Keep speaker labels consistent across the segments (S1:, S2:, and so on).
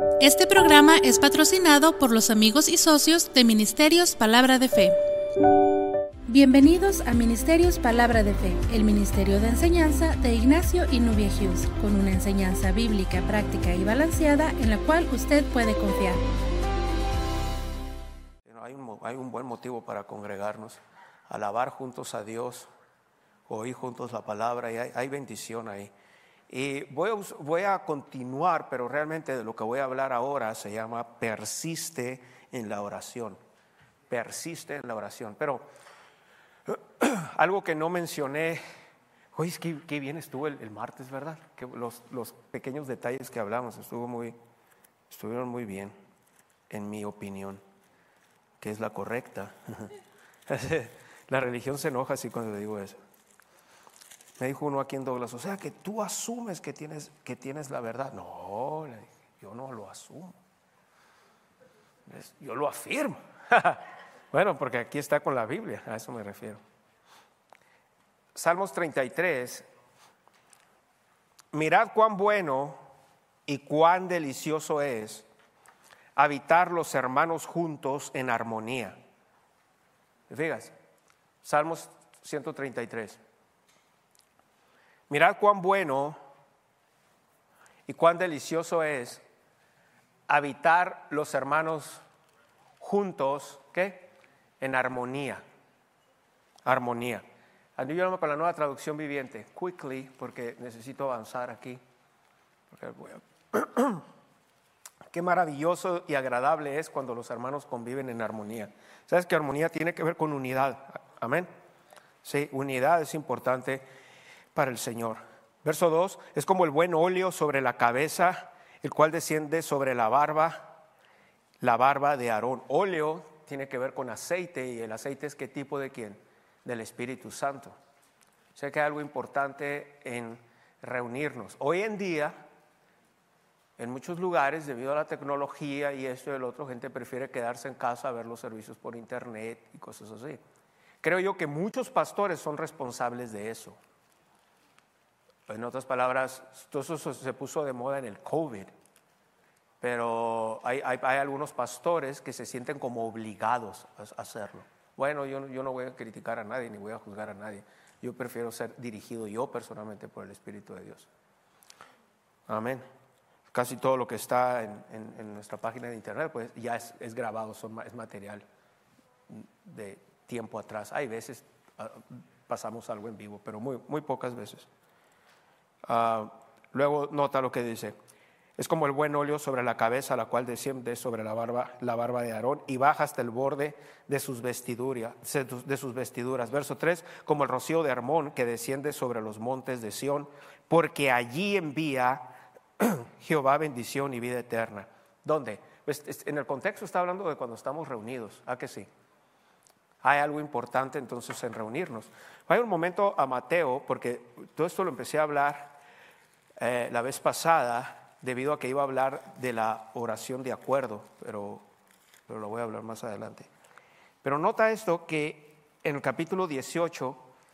S1: Este programa es patrocinado por los amigos y socios de Ministerios Palabra de Fe. Bienvenidos a Ministerios Palabra de Fe, el ministerio de enseñanza de Ignacio y Nubia Hughes, con una enseñanza bíblica, práctica y balanceada en la cual usted puede confiar.
S2: Hay un buen motivo para congregarnos, alabar juntos a Dios, oír juntos la palabra, y hay bendición ahí. Y voy a continuar, pero realmente de lo que voy a hablar ahora se llama persiste en la oración. Persiste en la oración. Pero algo que no mencioné, oye, es que bien estuvo el martes, ¿verdad? Que los pequeños detalles que hablamos estuvieron muy bien, en mi opinión, que es la correcta. La religión se enoja así cuando le digo eso. Me dijo uno aquí en Douglas, o sea que tú asumes que tienes la verdad. No, le dije, yo no lo asumo, yo lo afirmo. Bueno, porque aquí está con la Biblia, a eso me refiero. Salmos 33, mirad cuán bueno y cuán delicioso es habitar los hermanos juntos en armonía. Fíjate, Salmos 133. Mirad cuán bueno y cuán delicioso es habitar los hermanos juntos, ¿qué? En armonía. Armonía. Ayúdame con la Nueva Traducción Viviente. Quickly, porque necesito avanzar aquí. Qué maravilloso y agradable es cuando los hermanos conviven en armonía. ¿Sabes que armonía tiene que ver con unidad? Amén. Sí, unidad es importante para el Señor. Verso 2, es como el buen óleo sobre la cabeza, el cual desciende sobre la barba de Aarón. Óleo tiene que ver con aceite, y el aceite es ¿qué tipo de quién? Del Espíritu Santo. Sé que hay algo importante en reunirnos. Hoy en día, en muchos lugares, debido a la tecnología y esto y el otro, gente prefiere quedarse en casa a ver los servicios por internet y cosas así. Creo yo que muchos pastores son responsables de eso. En otras palabras, todo eso se puso de moda en el COVID, pero hay algunos pastores que se sienten como obligados a hacerlo. Bueno, yo no voy a criticar a nadie ni voy a juzgar a nadie. Yo prefiero ser dirigido yo personalmente por el Espíritu de Dios. Amén. Casi todo lo que está en nuestra página de internet pues ya es grabado, es material de tiempo atrás. Hay veces pasamos algo en vivo, pero muy pocas veces. Luego nota lo que dice: es como el buen óleo sobre la cabeza, la cual desciende sobre la barba de Aarón y baja hasta el borde de sus vestiduras. Verso 3, como el rocío de Hermón que desciende sobre los montes de Sión, porque allí envía Jehová bendición y vida eterna. ¿Dónde? Pues en el contexto está hablando de cuando estamos reunidos. ¿A que sí? Hay algo importante entonces en reunirnos. Hay un momento a Mateo, porque todo esto lo empecé a hablar la vez pasada, debido a que iba a hablar de la oración de acuerdo, pero lo voy a hablar más adelante. Pero nota esto, que en el capítulo 18,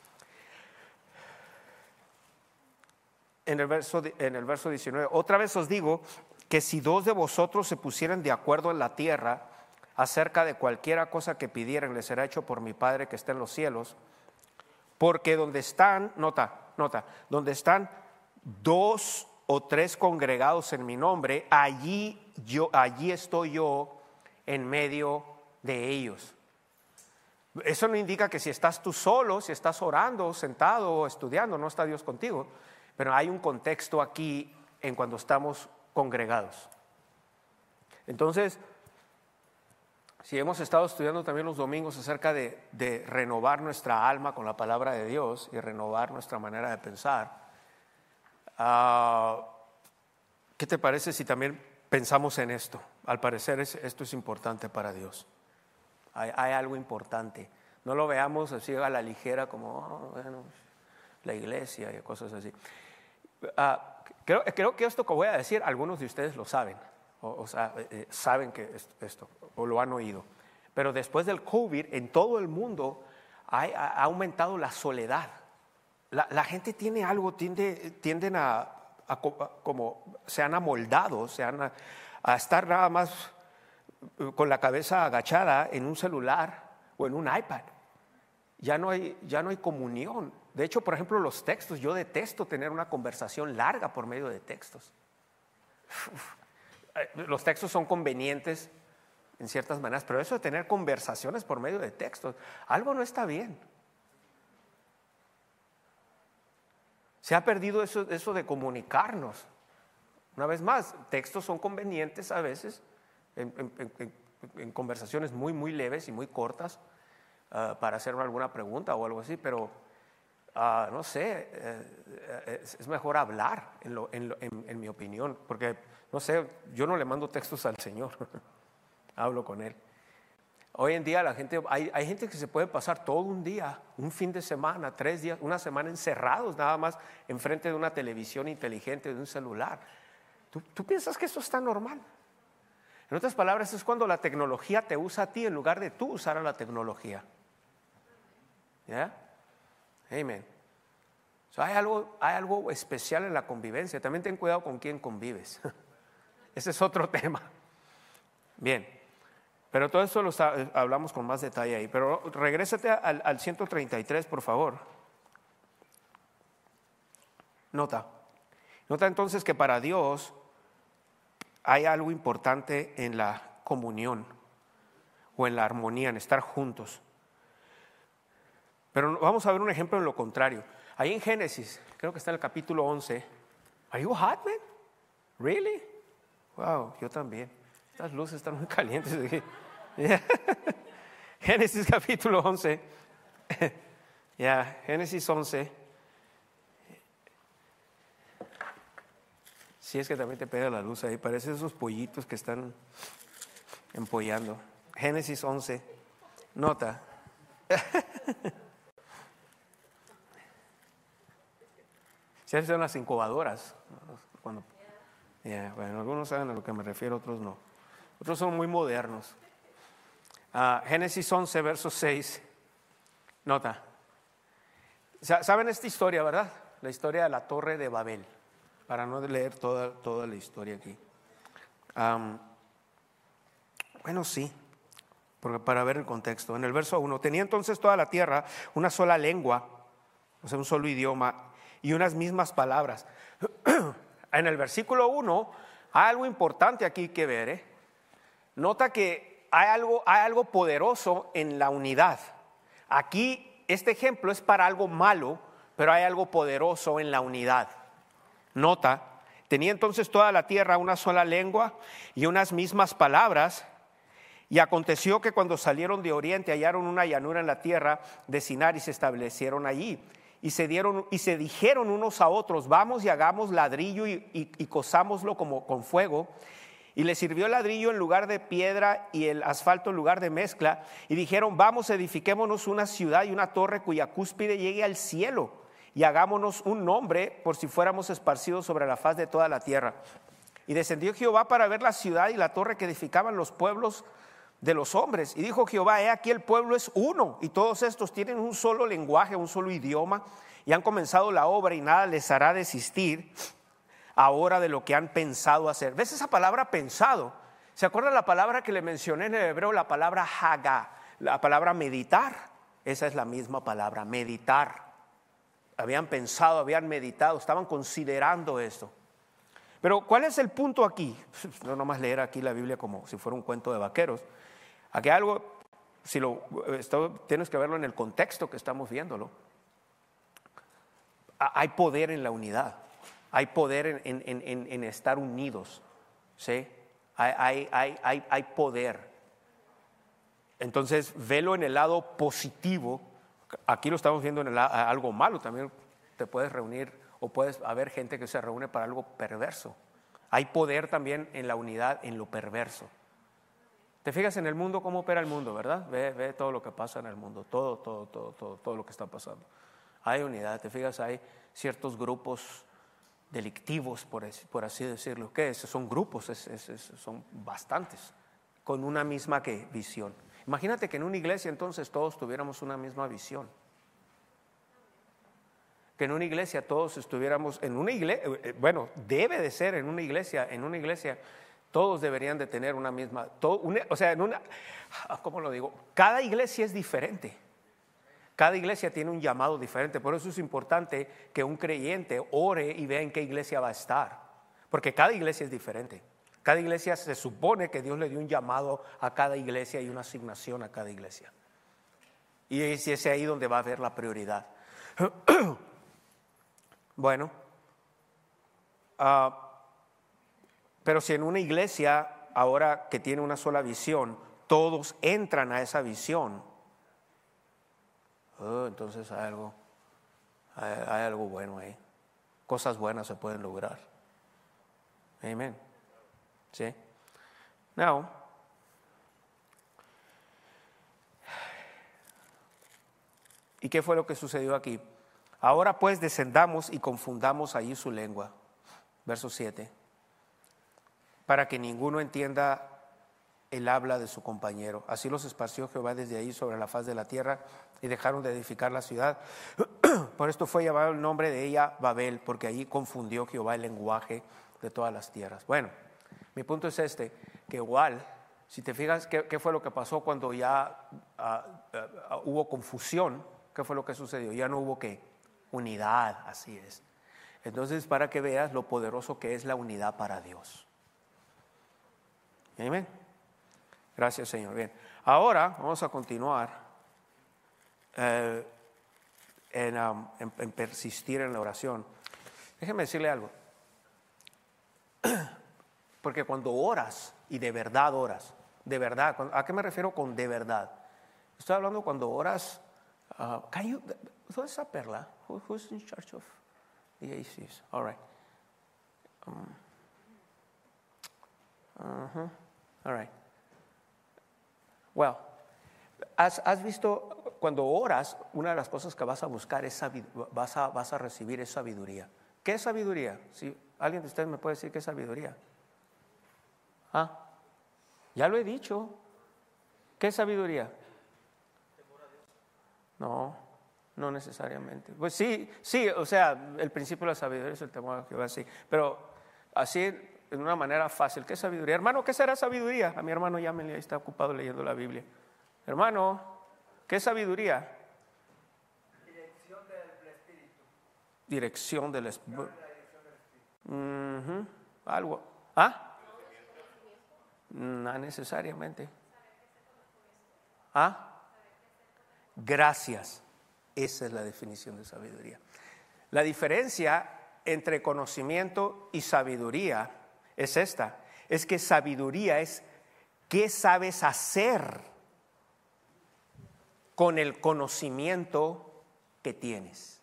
S2: en el verso 19, otra vez os digo que si dos de vosotros se pusieran de acuerdo en la tierra acerca de cualquiera cosa que pidieran, les será hecho por mi Padre que está en los cielos. Porque donde están, nota, donde están dos o tres congregados en mi nombre, allí estoy yo en medio de ellos. Eso no indica que si estás tú solo, si estás orando, sentado o estudiando, no está Dios contigo. Pero hay un contexto aquí en cuando estamos congregados. Entonces, si hemos estado estudiando también los domingos acerca de renovar nuestra alma con la palabra de Dios y renovar nuestra manera de pensar, ¿qué te parece si también pensamos en esto? Al parecer esto es importante para Dios. Hay algo importante. No lo veamos así a la ligera como bueno, la iglesia y cosas así. Creo que esto que voy a decir, algunos de ustedes lo saben. O sea, saben que esto, o lo han oído. Pero después del COVID, en todo el mundo ha aumentado la soledad. La gente tiene algo, tienden a como se han amoldado, a estar nada más con la cabeza agachada en un celular o en un iPad. Ya no hay comunión. De hecho, por ejemplo, los textos, yo detesto tener una conversación larga por medio de textos. Los textos son convenientes en ciertas maneras, pero eso de tener conversaciones por medio de textos, algo no está bien. Se ha perdido eso de comunicarnos. Una vez más, textos son convenientes a veces en conversaciones muy, muy leves y muy cortas para hacer alguna pregunta o algo así, pero no sé, es mejor hablar en mi opinión, porque no sé, yo no le mando textos al Señor, hablo con Él. Hoy en día hay gente que se puede pasar todo un día, un fin de semana, 3 días, una semana encerrados nada más enfrente de una televisión inteligente, de un celular. ¿Tú piensas que eso está normal? En otras palabras, es cuando la tecnología te usa a ti en lugar de tú usar a la tecnología. ¿Ya? Amén. So, hay algo especial en la convivencia. También ten cuidado con quién convives. Ese es otro tema. Bien, pero todo eso lo hablamos con más detalle ahí. Pero regrésate al 133, por favor. Nota entonces que para Dios hay algo importante en la comunión o en la armonía, en estar juntos. Pero vamos a ver un ejemplo en lo contrario. Ahí en Génesis, creo que está en el capítulo 11. ¿Are you hot, man? Really? Wow, yo también. Estas luces están muy calientes. Génesis capítulo 11. Génesis 11. Si es que también te pega la luz ahí, parece esos pollitos que están empollando. Génesis 11. Nota. Si son las incubadoras. Bueno, algunos saben a lo que me refiero, otros no. Otros son muy modernos. Génesis 11, verso 6. Nota. ¿Saben esta historia, verdad? La historia de la Torre de Babel. Para no leer toda la historia aquí. Bueno, sí. Porque para ver el contexto. En el verso 1. Tenía entonces toda la tierra una sola lengua, o sea, un solo idioma y unas mismas palabras. En el versículo 1 hay algo importante aquí que ver. Nota que hay algo poderoso en la unidad. Aquí este ejemplo es para algo malo, pero hay algo poderoso en la unidad. Nota, tenía entonces toda la tierra una sola lengua y unas mismas palabras. Y aconteció que cuando salieron de oriente hallaron una llanura en la tierra de Sinar y se establecieron allí. Y se dijeron unos a otros: vamos y hagamos ladrillo y cozámoslo como con fuego. Y les sirvió el ladrillo en lugar de piedra y el asfalto en lugar de mezcla. Y dijeron: vamos, edifiquémonos una ciudad y una torre cuya cúspide llegue al cielo. Y hagámonos un nombre por si fuéramos esparcidos sobre la faz de toda la tierra. Y descendió Jehová para ver la ciudad y la torre que edificaban los pueblos de los hombres. Y dijo Jehová: he aquí el pueblo es uno, y todos estos tienen un solo lenguaje, un solo idioma, y han comenzado la obra, y nada les hará desistir ahora de lo que han pensado hacer. ¿Ves esa palabra pensado? ¿Se acuerdan la palabra que le mencioné en el hebreo? La palabra hagá, la palabra meditar. Esa es la misma palabra, meditar. Habían pensado, habían meditado, estaban considerando esto. Pero ¿cuál es el punto aquí? No nomás leer aquí la Biblia como si fuera un cuento de vaqueros. Aquí algo, tienes que verlo en el contexto que estamos viéndolo. Hay poder en la unidad, hay poder en estar unidos, ¿sí? Hay poder. Entonces, velo en el lado positivo. Aquí lo estamos viendo en algo malo. También te puedes reunir o puedes haber gente que se reúne para algo perverso. Hay poder también en la unidad, en lo perverso. Te fijas en el mundo, cómo opera el mundo, ¿verdad? Ve todo lo que pasa en el mundo, todo lo que está pasando. Hay unidad, te fijas, hay ciertos grupos delictivos, por así decirlo. ¿Qué es? Son grupos, son bastantes, con una misma visión. Imagínate que en una iglesia entonces todos tuviéramos una misma visión. Que en una iglesia todos estuviéramos, debe de ser en una iglesia Todos deberían de tener una misma, o sea, ¿cómo lo digo? Cada iglesia es diferente. Cada iglesia tiene un llamado diferente. Por eso es importante que un creyente ore y vea en qué iglesia va a estar. Porque cada iglesia es diferente. Cada iglesia se supone que Dios le dio un llamado a cada iglesia y una asignación a cada iglesia. Y es ahí donde va a haber la prioridad. Bueno, pero si en una iglesia, ahora que tiene una sola visión, todos entran a esa visión, entonces hay algo bueno ahí. Cosas buenas se pueden lograr. Amén. ¿Sí? Now, ¿y qué fue lo que sucedió aquí? Ahora pues descendamos y confundamos allí su lengua. Verso 7. Para que ninguno entienda el habla de su compañero. Así los esparció Jehová desde ahí sobre la faz de la tierra y dejaron de edificar la ciudad. Por esto fue llamado el nombre de ella Babel, porque allí confundió Jehová el lenguaje de todas las tierras. Bueno, mi punto es que igual, si te fijas, ¿qué fue lo que pasó cuando ya hubo confusión? ¿Qué fue lo que sucedió? Ya no hubo ¿qué? Unidad, así es. Entonces, para que veas lo poderoso que es la unidad para Dios. Amén. Gracias, Señor. Bien, ahora vamos a continuar en persistir en la oración. Déjeme decirle algo. Porque cuando oras, y de verdad oras, de verdad, ¿a qué me refiero con de verdad? Estoy hablando cuando oras. ¿Dónde está Perla? Who's in charge of the ACs? All right. All right. Well, has visto, cuando oras, una de las cosas que vas a buscar es vas a recibir es sabiduría. ¿Qué es sabiduría? Si alguien de ustedes me puede decir qué es sabiduría. Ya lo he dicho. ¿Qué es sabiduría? No necesariamente. Pues sí, o sea, el principio de la sabiduría es el temor a Jehová, sí. Pero así, de una manera fácil, ¿qué es sabiduría? Hermano, ¿qué será sabiduría? A mi hermano llámenle, está ocupado leyendo la Biblia. Hermano, ¿qué es sabiduría?
S3: Dirección del Espíritu.
S2: Dirección del Espíritu. Algo. No necesariamente. Gracias. Esa es la definición de sabiduría. La diferencia entre conocimiento y sabiduría es esta. Es que sabiduría es qué sabes hacer con el conocimiento que tienes.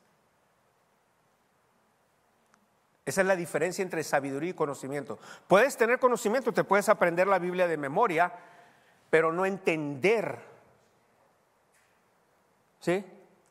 S2: Esa es la diferencia entre sabiduría y conocimiento. Puedes tener conocimiento, te puedes aprender la Biblia de memoria, pero no entender, ¿sí?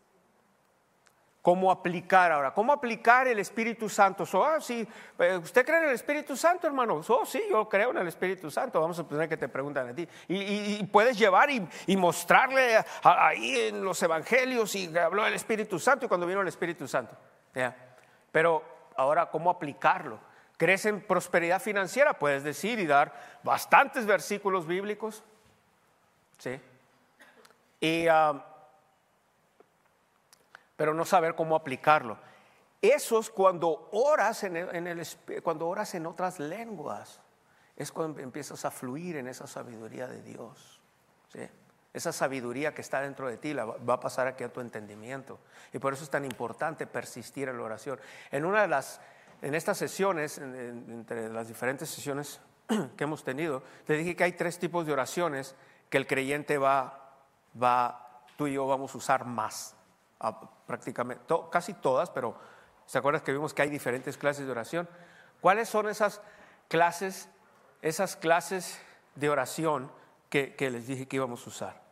S2: ¿Cómo aplicar ahora? ¿Cómo aplicar el Espíritu Santo? Sí, ¿usted cree en el Espíritu Santo, hermano? Sí, yo creo en el Espíritu Santo. Vamos a suponer que te preguntan a ti. Y puedes llevar y mostrarle ahí en los evangelios y habló del Espíritu Santo y cuando vino el Espíritu Santo. ¿Ya? Pero ahora, ¿cómo aplicarlo? ¿Crees en prosperidad financiera? Puedes decir y dar bastantes versículos bíblicos. ¿Sí? Pero no saber cómo aplicarlo. Eso es cuando oras cuando oras en otras lenguas. Es cuando empiezas a fluir en esa sabiduría de Dios. ¿Sí? Esa sabiduría que está dentro de ti va a pasar aquí a tu entendimiento. Y por eso es tan importante persistir en la oración. En estas sesiones, entre las diferentes sesiones que hemos tenido, te dije que hay 3 tipos de oraciones que el creyente tú y yo vamos a usar más. Prácticamente, casi todas, pero ¿se acuerdan que vimos que hay diferentes clases de oración? ¿Cuáles son esas clases de oración que les dije que íbamos a usar?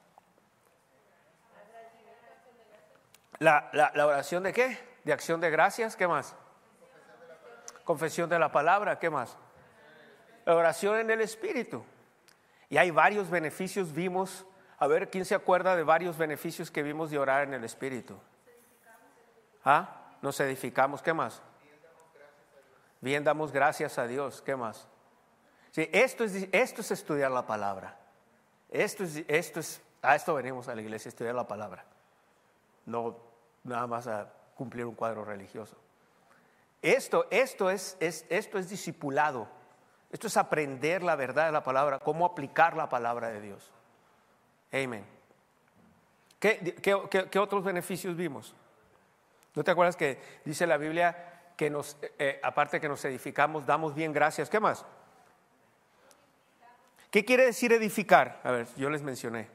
S2: La oración de ¿qué? De acción de gracias, ¿qué más? Confesión de la palabra, ¿qué más? La oración en el Espíritu. Y hay varios beneficios, vimos. A ver, ¿quién se acuerda de varios beneficios que vimos de orar en el Espíritu? Nos edificamos, ¿qué más? Bien damos gracias a Dios, ¿qué más? Sí, esto es estudiar la palabra. A esto venimos a la iglesia, a estudiar la palabra. No nada más a cumplir un cuadro religioso. Esto es discipulado. Esto es aprender la verdad de la palabra, cómo aplicar la palabra de Dios. Amén. ¿Qué otros beneficios vimos? ¿No te acuerdas que dice la Biblia que aparte que nos edificamos, damos bien gracias? ¿Qué más? ¿Qué quiere decir edificar? A ver, yo les mencioné.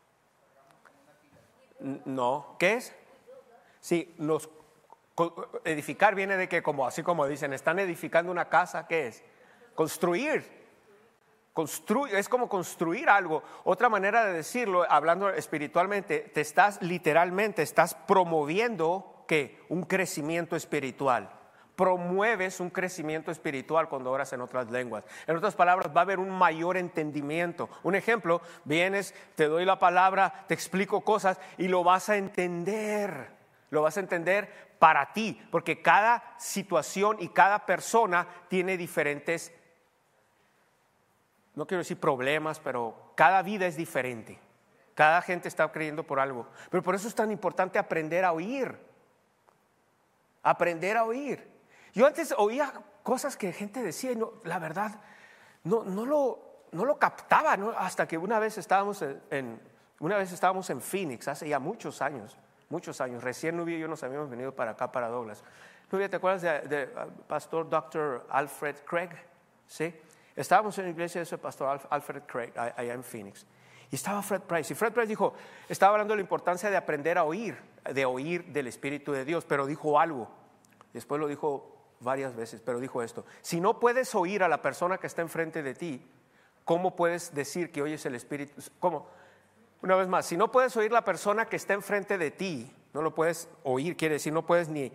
S2: No, ¿qué es? Sí, edificar viene de que así como dicen, están edificando una casa, ¿qué es? Construir. Es como construir algo. Otra manera de decirlo, hablando espiritualmente, literalmente estás promoviendo ¿qué? Un crecimiento espiritual. Promueves un crecimiento espiritual cuando oras en otras lenguas. En otras palabras, va a haber un mayor entendimiento. Un ejemplo, vienes, te doy la palabra, te explico cosas y lo vas a entender. Lo vas a entender para ti, porque cada situación y cada persona tiene diferentes, no quiero decir problemas, pero cada vida es diferente. Cada gente está creyendo por algo. Pero por eso es tan importante aprender a oír. Aprender a oír. Yo antes oía cosas que gente decía y la verdad no lo captaba, ¿no? Hasta que una vez estábamos en Phoenix, hace ya muchos años, recién Nubia y yo nos habíamos venido para acá, para Douglas. Nubia, ¿te acuerdas de pastor Dr. Alfred Craig? ¿Sí? Estábamos en la iglesia de ese pastor Alfred Craig, allá en Phoenix. Y estaba Fred Price. Y Fred Price estaba hablando de la importancia de aprender a oír, de oír del Espíritu de Dios, pero dijo algo. Después lo dijo varias veces, pero dijo esto: si no puedes oír a la persona que está enfrente de ti, ¿cómo puedes decir que oyes el Espíritu? ¿Cómo? Una vez más, si no puedes oír la persona que está enfrente de ti, no lo puedes oír, quiere decir no puedes ni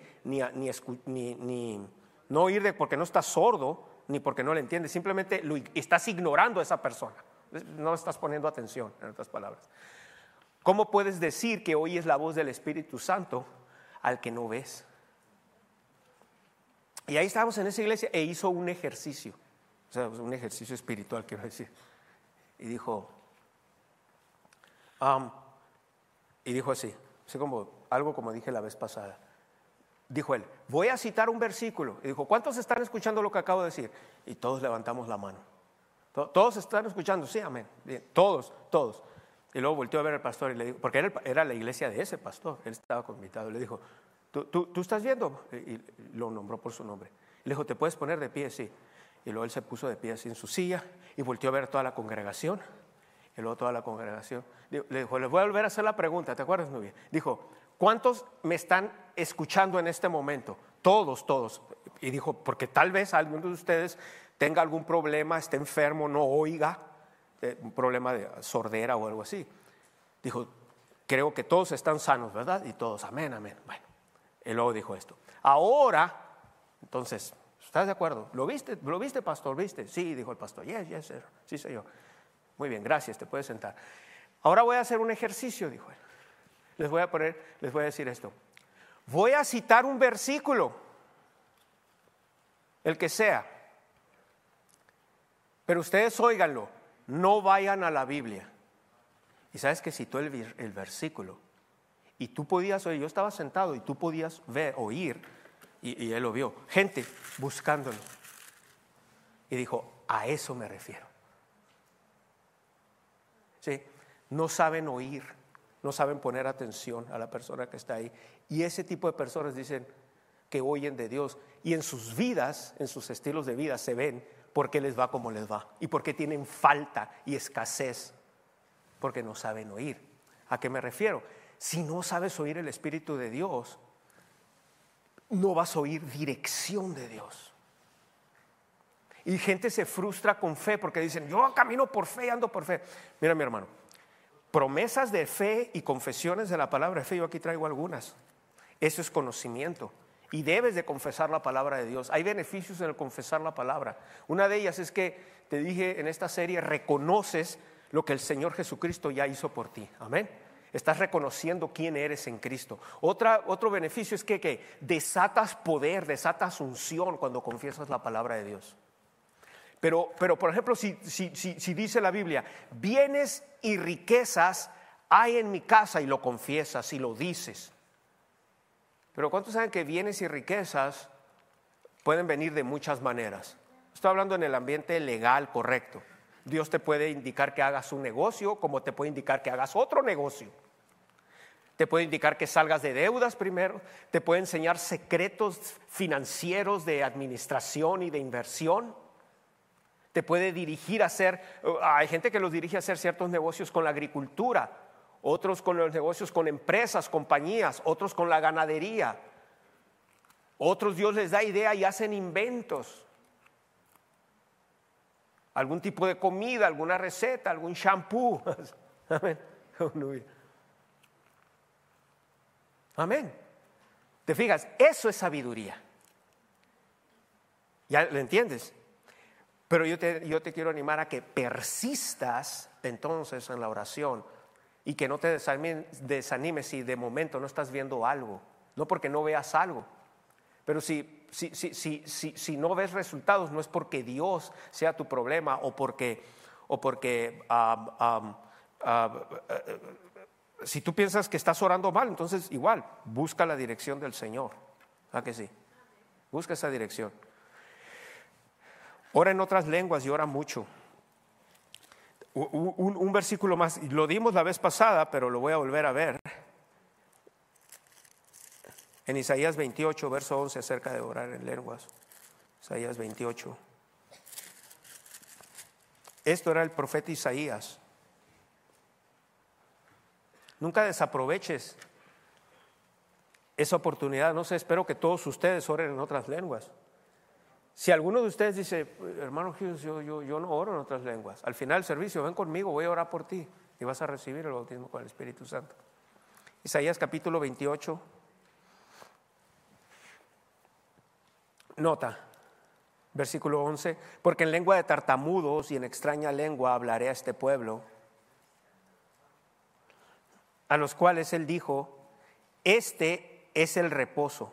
S2: no oír porque no estás sordo, ni porque no le entiendes, simplemente estás ignorando a esa persona, no estás poniendo atención, en otras palabras. ¿Cómo puedes decir que oyes la voz del Espíritu Santo al que no ves? Y ahí estábamos en esa iglesia e hizo un ejercicio, o sea, un ejercicio espiritual, quiero decir. Y dijo así como algo como dije la vez pasada. Dijo él: voy a citar un versículo. Y dijo: ¿cuántos están escuchando lo que acabo de decir? Y todos levantamos la mano. ¿Todos están escuchando? Sí, amén. Bien, todos. Y luego volteó a ver al pastor y le dijo, porque era la iglesia de ese pastor, él estaba invitado, le dijo: ¿Tú estás viendo? Y lo nombró por su nombre. Le dijo: ¿te puedes poner de pie? Sí. Y luego él se puso de pie así en su silla y volteó a ver a toda la congregación. Y luego toda la congregación le dijo: les voy a volver a hacer la pregunta, ¿te acuerdas, Nubia? Dijo: ¿cuántos me están escuchando en este momento? Todos. Y dijo: porque tal vez alguno de ustedes tenga algún problema, esté enfermo, no oiga, un problema de sordera o algo así. Dijo: creo que todos están sanos, ¿verdad? Y todos, amén. Bueno, y luego dijo esto: ahora, entonces, ¿estás de acuerdo? ¿Lo viste, pastor? ¿Viste? Sí, dijo el pastor. Yes, sir. Sí, soy yo. Muy bien, gracias, te puedes sentar. Ahora voy a hacer un ejercicio, dijo él. Les voy a decir esto. Voy a citar un versículo, el que sea, pero ustedes óiganlo, no vayan a la Biblia. Y sabes que citó el versículo, y tú podías oír, yo estaba sentado y tú podías oír, y él lo vio, gente buscándolo. Y dijo: a eso me refiero. Sí, no saben oír, no saben poner atención a la persona que está ahí. Y ese tipo de personas dicen que oyen de Dios, y en sus vidas, en sus estilos de vida se ven por qué les va como les va y por qué tienen falta y escasez, porque no saben oír. ¿A qué me refiero? Si no sabes oír el Espíritu de Dios, no vas a oír dirección de Dios. Y gente se frustra con fe porque dicen: yo camino por fe, ando por fe. Mira, mi hermano, promesas de fe y confesiones de la palabra de fe, yo aquí traigo algunas. Eso es conocimiento y debes de confesar la palabra de Dios. Hay beneficios en el confesar la palabra. Una de ellas es que, te dije en esta serie, reconoces lo que el Señor Jesucristo ya hizo por ti. Amén. Estás reconociendo quién eres en Cristo. Otro beneficio es que desatas poder, desatas unción cuando confiesas la palabra de Dios. Pero por ejemplo, si dice la Biblia, bienes y riquezas hay en mi casa, y lo confiesas y lo dices. Pero ¿cuántos saben que bienes y riquezas pueden venir de muchas maneras? Estoy hablando en el ambiente legal correcto. Dios te puede indicar que hagas un negocio, como te puede indicar que hagas otro negocio. Te puede indicar que salgas de deudas primero, te puede enseñar secretos financieros de administración y de inversión. Te puede dirigir a hacer, hay gente que los dirige a hacer ciertos negocios con la agricultura, otros con los negocios con empresas, compañías, otros con la ganadería. Otros Dios les da idea y hacen inventos. Algún tipo de comida, alguna receta, algún shampoo. Amén. Amén. ¿Te fijas? Eso es sabiduría. ¿Ya lo entiendes? Pero yo te quiero animar a que persistas entonces en la oración y que no te desanimes si de momento no estás viendo algo. No porque no veas algo. Pero si no ves resultados, no es porque Dios sea tu problema o porque si tú piensas que estás orando mal, entonces igual, busca la dirección del Señor. ¿A que sí? Busca esa dirección. Ora en otras lenguas y ora mucho. Un versículo más, lo dimos la vez pasada, pero lo voy a volver a ver. En Isaías 28, verso 11, acerca de orar en lenguas. Isaías 28. Esto era el profeta Isaías. Nunca desaproveches esa oportunidad. No sé, espero que todos ustedes oren en otras lenguas. Si alguno de ustedes dice, hermano Hughes, yo no oro en otras lenguas, al final del servicio, ven conmigo, voy a orar por ti y vas a recibir el bautismo con el Espíritu Santo. Isaías capítulo 28. Nota, versículo 11, porque en lengua de tartamudos y en extraña lengua hablaré a este pueblo, a los cuales él dijo, este es el reposo.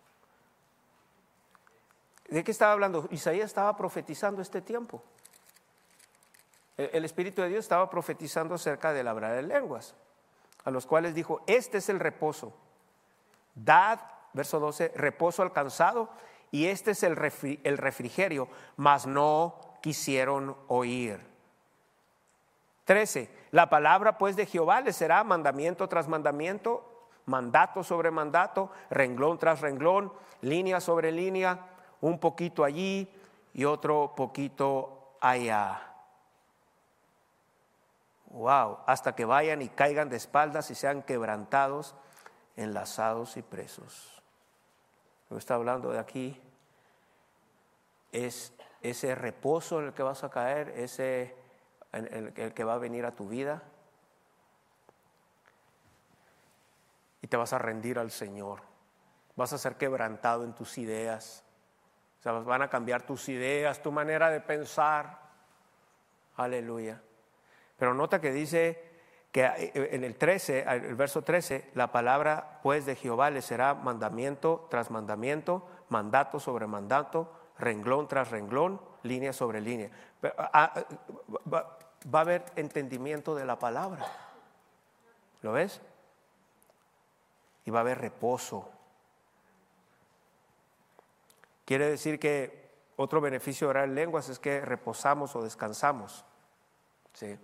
S2: ¿De qué estaba hablando? Isaías estaba profetizando este tiempo. El Espíritu de Dios estaba profetizando acerca del hablar en lenguas, a los cuales dijo, este es el reposo. Dad, verso 12, reposo al cansado, y este es el refrigerio, mas no quisieron oír. 13, la palabra pues de Jehová les será mandamiento tras mandamiento, mandato sobre mandato, renglón tras renglón, línea sobre línea, un poquito allí y otro poquito allá. Wow, hasta que vayan y caigan de espaldas y sean quebrantados, enlazados y presos. Lo que está hablando de aquí es ese reposo en el que vas a caer, en el que va a venir a tu vida, y te vas a rendir al Señor. Vas a ser quebrantado en tus ideas. O sea, van a cambiar tus ideas, tu manera de pensar. Aleluya. Pero nota que dice que en el 13, el verso 13, la palabra pues de Jehová le será mandamiento tras mandamiento, mandato sobre mandato, renglón tras renglón, línea sobre línea. Va a haber entendimiento de la palabra. ¿Lo ves? Y va a haber reposo. Quiere decir que otro beneficio de orar en lenguas es que reposamos o descansamos. ¿Sí?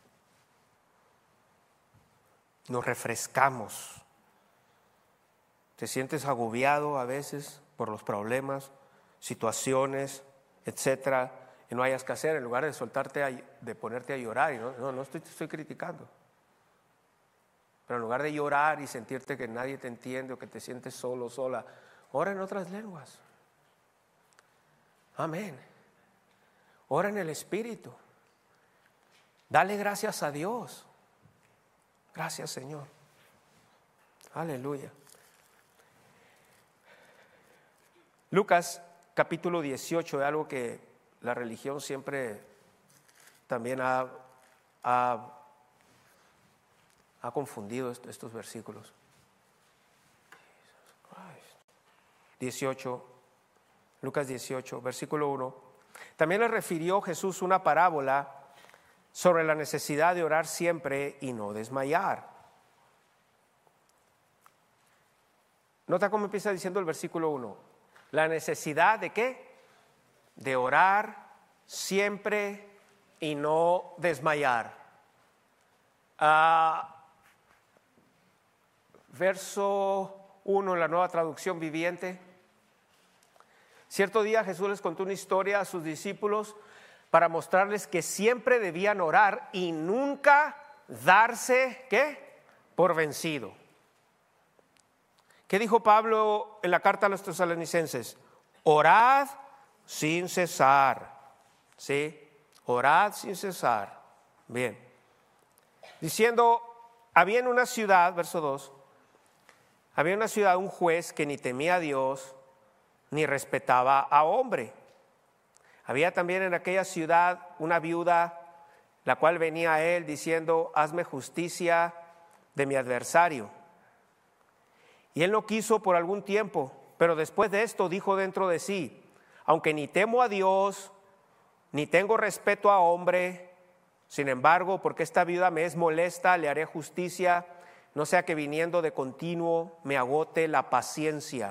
S2: Nos refrescamos. Te sientes agobiado a veces por los problemas, situaciones, etcétera, y no hayas que hacer, en lugar de soltarte, de ponerte a llorar. Y no te estoy criticando. Pero en lugar de llorar y sentirte que nadie te entiende o que te sientes solo, sola, ora en otras lenguas. Amén. Ora en el Espíritu. Dale gracias a Dios. Gracias, Señor. Aleluya. Lucas capítulo 18 es algo que la religión siempre también ha confundido estos versículos. 18, Lucas 18, versículo 1. También le refirió Jesús una parábola sobre la necesidad de orar siempre y no desmayar. Nota cómo empieza diciendo el versículo 1. La necesidad de ¿qué? De orar siempre y no desmayar. Verso 1 en la Nueva Traducción Viviente. Cierto día Jesús les contó una historia a sus discípulos para mostrarles que siempre debían orar y nunca darse ¿qué? Por vencido. ¿Qué dijo Pablo en la carta a los Tesalonicenses? Orad sin cesar. ¿Sí? Orad sin cesar. Bien. Diciendo, había en una ciudad, verso 2, había en una ciudad un juez que ni temía a Dios ni respetaba a hombre. Había también en aquella ciudad una viuda, la cual venía a él diciendo, hazme justicia de mi adversario. Y él no quiso por algún tiempo, pero después de esto dijo dentro de sí, aunque ni temo a Dios, ni tengo respeto a hombre, sin embargo, porque esta viuda me es molesta, le haré justicia, no sea que viniendo de continuo me agote la paciencia.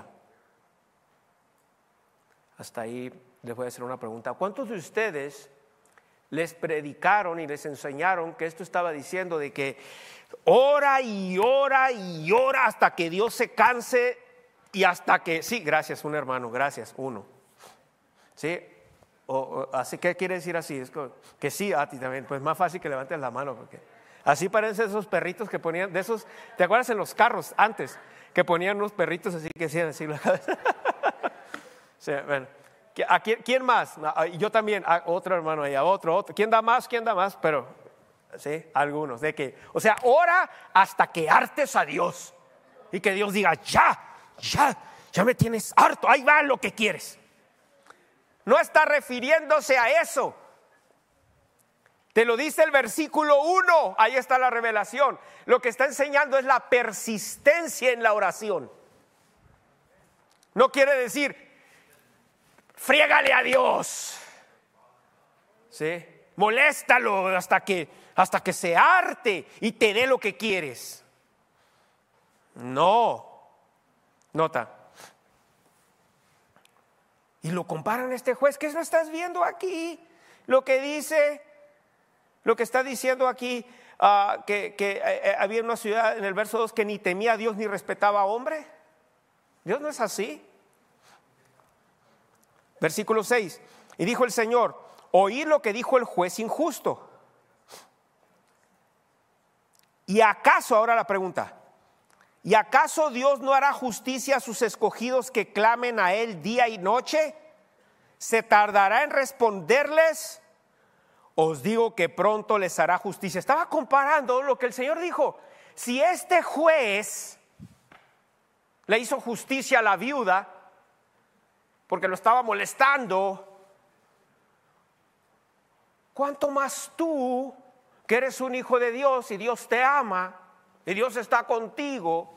S2: Hasta ahí les voy a hacer una pregunta. ¿Cuántos de ustedes les predicaron y les enseñaron que esto estaba diciendo de que ora y ora y ora hasta que Dios se canse y hasta que, sí, gracias un hermano, gracias uno, sí, así que quiere decir así, es que sí, a ti también, pues más fácil que levantes la mano porque así parecen esos perritos que ponían, de esos, ¿te acuerdas en los carros antes? Que ponían unos perritos así que hacían así la cabeza. Sí, bueno. ¿Quién más? Yo también, otro hermano allá, otro. ¿Quién da más? Pero, sí, algunos. De que, o sea, ora hasta que hartes a Dios. Y que Dios diga, ya me tienes harto, ahí va lo que quieres. No está refiriéndose a eso. Te lo dice el versículo 1, ahí está la revelación. Lo que está enseñando es la persistencia en la oración. No quiere decir, friégale a Dios, ¿sí? Moléstalo hasta que se harte y te dé lo que quieres. No. Nota. Y lo comparan a este juez. ¿Qué lo estás viendo aquí? Lo que dice, lo que está diciendo aquí, que había una ciudad en el verso 2 que ni temía a Dios ni respetaba a hombre. Dios no es así. Versículo 6. Y dijo el Señor, oí lo que dijo el juez injusto. ¿Y acaso, ahora la pregunta, ¿y acaso Dios no hará justicia a sus escogidos que clamen a Él día y noche? ¿Se tardará en responderles? Os digo que pronto les hará justicia. Estaba comparando lo que el Señor dijo. Si este juez le hizo justicia a la viuda porque lo estaba molestando, ¿cuánto más tú, que eres un hijo de Dios y Dios te ama y Dios está contigo?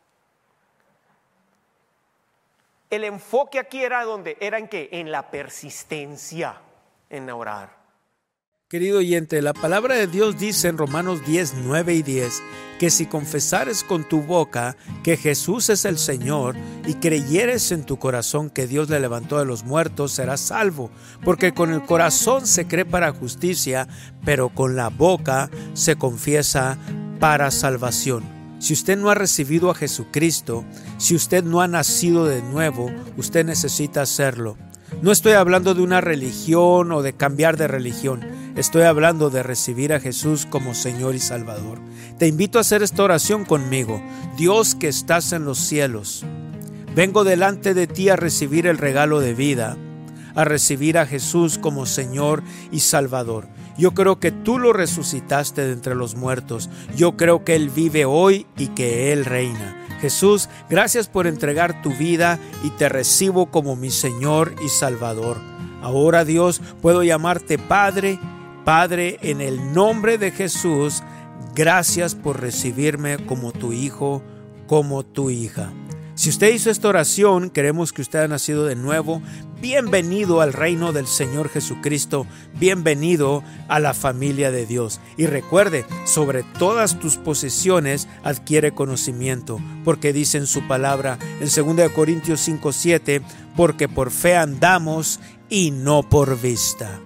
S2: El enfoque aquí era en qué, en la persistencia, en orar.
S4: Querido oyente, la palabra de Dios dice en Romanos 10, 9 y 10 que si confesares con tu boca que Jesús es el Señor y creyeres en tu corazón que Dios le levantó de los muertos, serás salvo, porque con el corazón se cree para justicia, pero con la boca se confiesa para salvación. Si usted no ha recibido a Jesucristo, si usted no ha nacido de nuevo, usted necesita hacerlo. No estoy hablando de una religión o de cambiar de religión. Estoy hablando de recibir a Jesús como Señor y Salvador. Te invito a hacer esta oración conmigo. Dios que estás en los cielos, vengo delante de ti a recibir el regalo de vida, a recibir a Jesús como Señor y Salvador. Yo creo que tú lo resucitaste de entre los muertos. Yo creo que Él vive hoy y que Él reina. Jesús, gracias por entregar tu vida y te recibo como mi Señor y Salvador. Ahora, Dios, puedo llamarte Padre. Padre, en el nombre de Jesús, gracias por recibirme como tu hijo, como tu hija. Si usted hizo esta oración, queremos que usted haya nacido de nuevo. Bienvenido al reino del Señor Jesucristo. Bienvenido a la familia de Dios. Y recuerde, sobre todas tus posesiones adquiere conocimiento, porque dice en su palabra en 2 Corintios 5:7, porque por fe andamos y no por vista.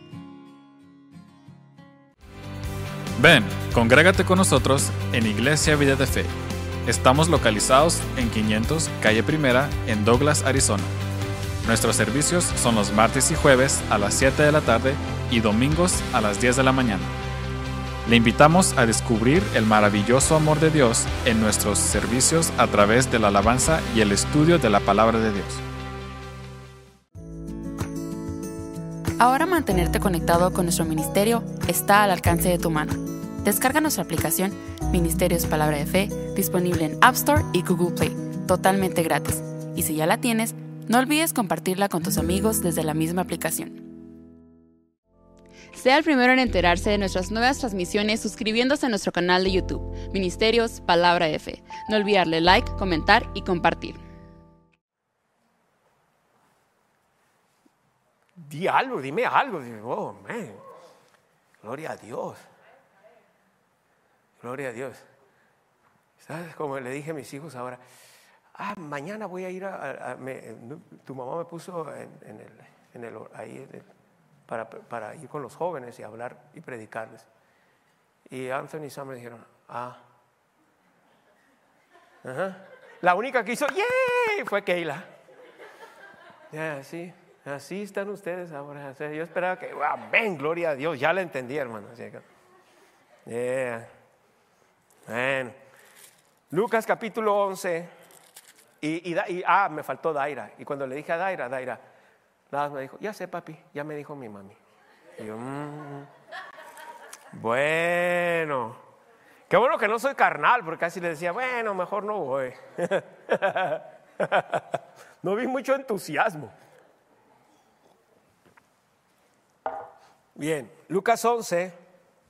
S5: Ven, congrégate con nosotros en Iglesia Vida de Fe. Estamos localizados en 500 Calle Primera en Douglas, Arizona. Nuestros servicios son los martes y jueves a las 7 de la tarde y domingos a las 10 de la mañana. Le invitamos a descubrir el maravilloso amor de Dios en nuestros servicios a través de la alabanza y el estudio de la palabra de Dios.
S6: Ahora mantenerte conectado con nuestro ministerio está al alcance de tu mano. Descarga nuestra aplicación Ministerios Palabra de Fe, disponible en App Store y Google Play, totalmente gratis. Y si ya la tienes, no olvides compartirla con tus amigos desde la misma aplicación. Sea el primero en enterarse de nuestras nuevas transmisiones suscribiéndose a nuestro canal de YouTube, Ministerios Palabra de Fe. No olvides darle like, comentar y compartir.
S2: Dime algo. Oh, man. Gloria a Dios. Gloria a Dios. ¿Sabes? Como le dije a mis hijos ahora, mañana voy a ir tu mamá me puso para ir con los jóvenes y hablar y predicarles. Y Anthony y Sam me dijeron, La única que hizo, ¡yay!, fue Keila. Así están ustedes ahora. O sea, yo esperaba que, amén, gloria a Dios, ya la entendí, hermano. Bueno. Lucas capítulo 11. Me faltó Daira. Y cuando le dije a Daira, nada más me dijo, ya sé, papi, ya me dijo mi mami. Y yo, bueno. Qué bueno que no soy carnal, porque casi le decía, bueno, mejor no voy. No vi mucho entusiasmo. Bien, Lucas 11.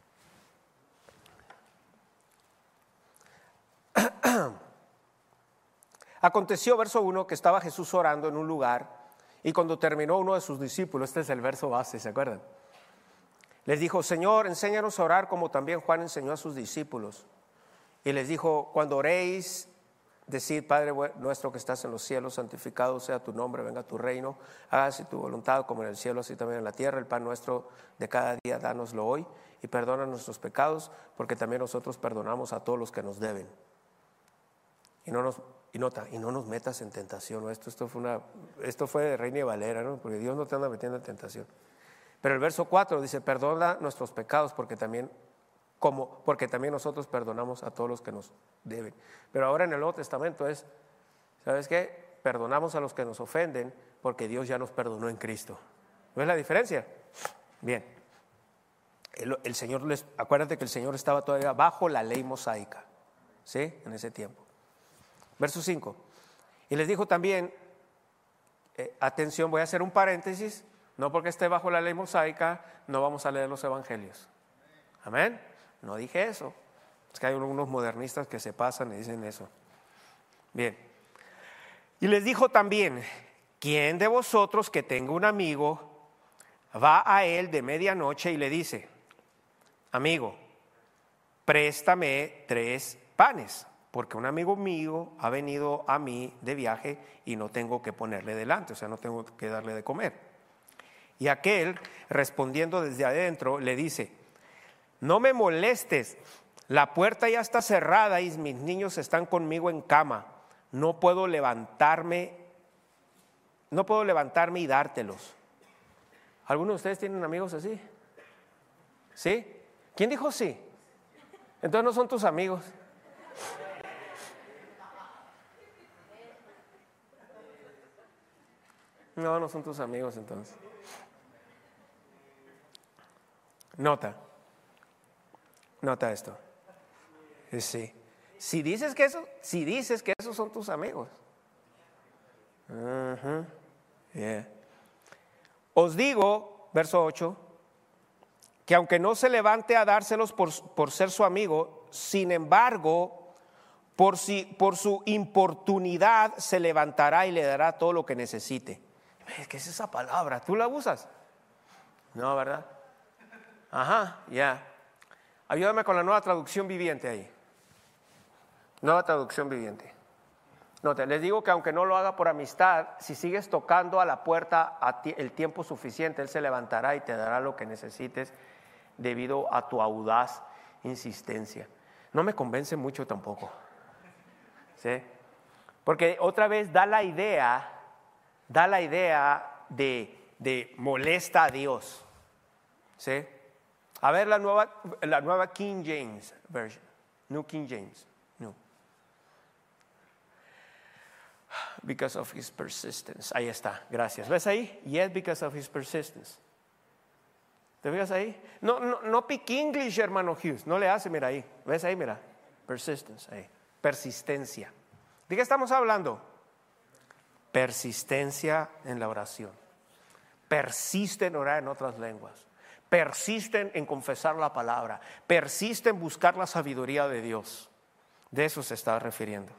S2: Aconteció, verso 1, que estaba Jesús orando en un lugar y cuando terminó uno de sus discípulos, este es el verso base, ¿se acuerdan? Les dijo, Señor, enséñanos a orar como también Juan enseñó a sus discípulos. Y les dijo, cuando oréis, decid, Padre nuestro que estás en los cielos, santificado sea tu nombre, venga tu reino, hágase tu voluntad como en el cielo, así también en la tierra. El pan nuestro de cada día, dánoslo hoy y perdona nuestros pecados, porque también nosotros perdonamos a todos los que nos deben. Y no nos metas en tentación. Esto fue de Reina y Valera, ¿no? Porque Dios no te anda metiendo en tentación. Pero el verso 4 dice, perdona nuestros pecados, porque también nosotros perdonamos a todos los que nos deben. Pero ahora en el Nuevo Testamento es, ¿sabes qué? Perdonamos a los que nos ofenden, porque Dios ya nos perdonó en Cristo. ¿Ves la diferencia? Bien. El Señor acuérdate que el Señor estaba todavía bajo la ley mosaica, ¿sí? En ese tiempo. Verso 5. Y les dijo también, atención, voy a hacer un paréntesis, no porque esté bajo la ley mosaica, no vamos a leer los evangelios. Amén. No dije eso. Es que hay unos modernistas que se pasan y dicen eso. Bien. Y les dijo también, ¿quién de vosotros que tenga un amigo va a él de medianoche y le dice, amigo, préstame 3 panes? Porque un amigo mío ha venido a mí de viaje y no tengo que ponerle delante, o sea, no tengo que darle de comer. Y aquel, respondiendo desde adentro, le dice, no me molestes, la puerta ya está cerrada y mis niños están conmigo en cama, no puedo levantarme y dártelos. ¿Algunos de ustedes tienen amigos así? ¿Sí? ¿Quién dijo sí? Entonces no son tus amigos. No son tus amigos entonces. Nota esto. Sí. Si dices que esos son tus amigos. Yeah. Os digo, verso 8, que aunque no se levante a dárselos por ser su amigo, sin embargo, por su importunidad se levantará y le dará todo lo que necesite. ¿Qué es esa palabra? ¿Tú la usas? No, ¿verdad? Ajá, ya. Ayúdame con la Nueva Traducción Viviente ahí. Nueva Traducción Viviente. No, les digo que aunque no lo haga por amistad, si sigues tocando a la puerta el tiempo suficiente, Él se levantará y te dará lo que necesites debido a tu audaz insistencia. No me convence mucho tampoco, ¿sí? Porque otra vez da la idea de molesta a Dios, ¿sí? A ver la nueva King James Version, New King James, no. Because of his persistence. Ahí está, gracias. ¿Ves ahí? Yes, because of his persistence. ¿Te fijas ahí? No pick English, hermano Hughes. No le hace, mira ahí. ¿Ves ahí? Mira. Persistence, ahí. Persistencia. ¿De qué estamos hablando? Persistencia en la oración. Persiste en orar en otras lenguas. Persisten en confesar la palabra. Persiste en buscar la sabiduría de Dios. De eso se está refiriendo.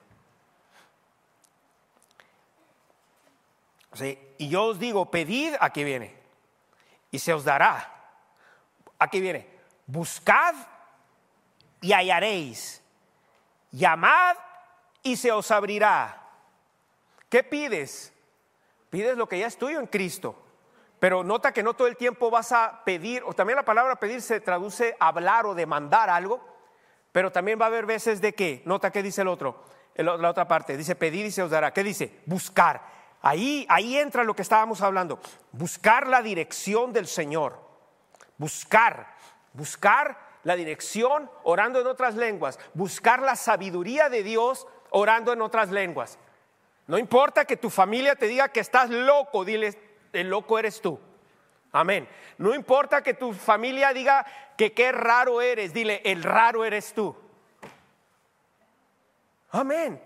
S2: Sí, y yo os digo, pedid, aquí viene, y se os dará. Aquí viene, buscad y hallaréis, llamad y se os abrirá. ¿Qué pides? Pides lo que ya es tuyo en Cristo, pero nota que no todo el tiempo vas a pedir, o también la palabra pedir se traduce hablar o demandar algo, pero también va a haber veces de que, nota que dice la otra parte, dice pedir y se os dará. ¿Qué dice? Buscar. Ahí entra lo que estábamos hablando, buscar la dirección del Señor, buscar la dirección orando en otras lenguas, buscar la sabiduría de Dios orando en otras lenguas. No importa que tu familia te diga que estás loco, dile, el loco eres tú. Amén. No importa que tu familia diga que qué raro eres, dile, el raro eres tú. Amén.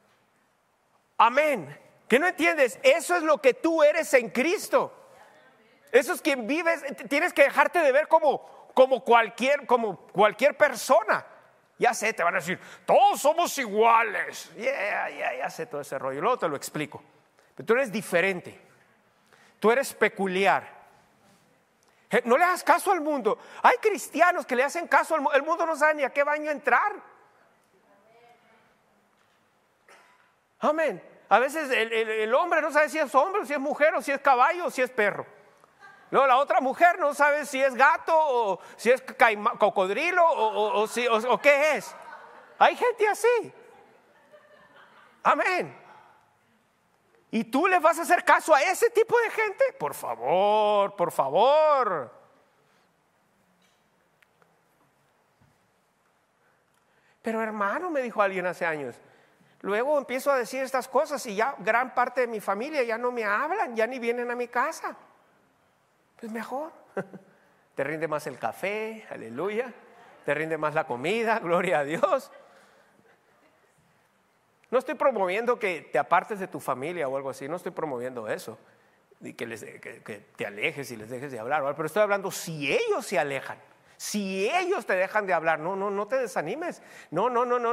S2: Amén. ¿Qué no entiendes? Eso es lo que tú eres en Cristo. Eso es quien vives. Tienes que dejarte de ver como cualquier persona. Ya sé, te van a decir, todos somos iguales. Ya sé todo ese rollo. Luego te lo explico. Pero tú eres diferente. Tú eres peculiar. No le hagas caso al mundo. Hay cristianos que le hacen caso al mundo. El mundo no sabe ni a qué baño entrar. Amén. A veces el hombre no sabe si es hombre, o si es mujer, o si es caballo, o si es perro. Luego la otra mujer no sabe si es gato, o si es cocodrilo, o qué es. Hay gente así. Amén. ¿Y tú le vas a hacer caso a ese tipo de gente? Por favor, por favor. Pero hermano, me dijo alguien hace años, luego empiezo a decir estas cosas y ya gran parte de mi familia ya no me hablan, ya ni vienen a mi casa. Pues mejor. Te rinde más el café, aleluya. Te rinde más la comida, gloria a Dios. No estoy promoviendo que te apartes de tu familia o algo así, no estoy promoviendo eso. Y que te alejes y les dejes de hablar. Pero estoy hablando si ellos se alejan, si ellos te dejan de hablar. No te desanimes. No.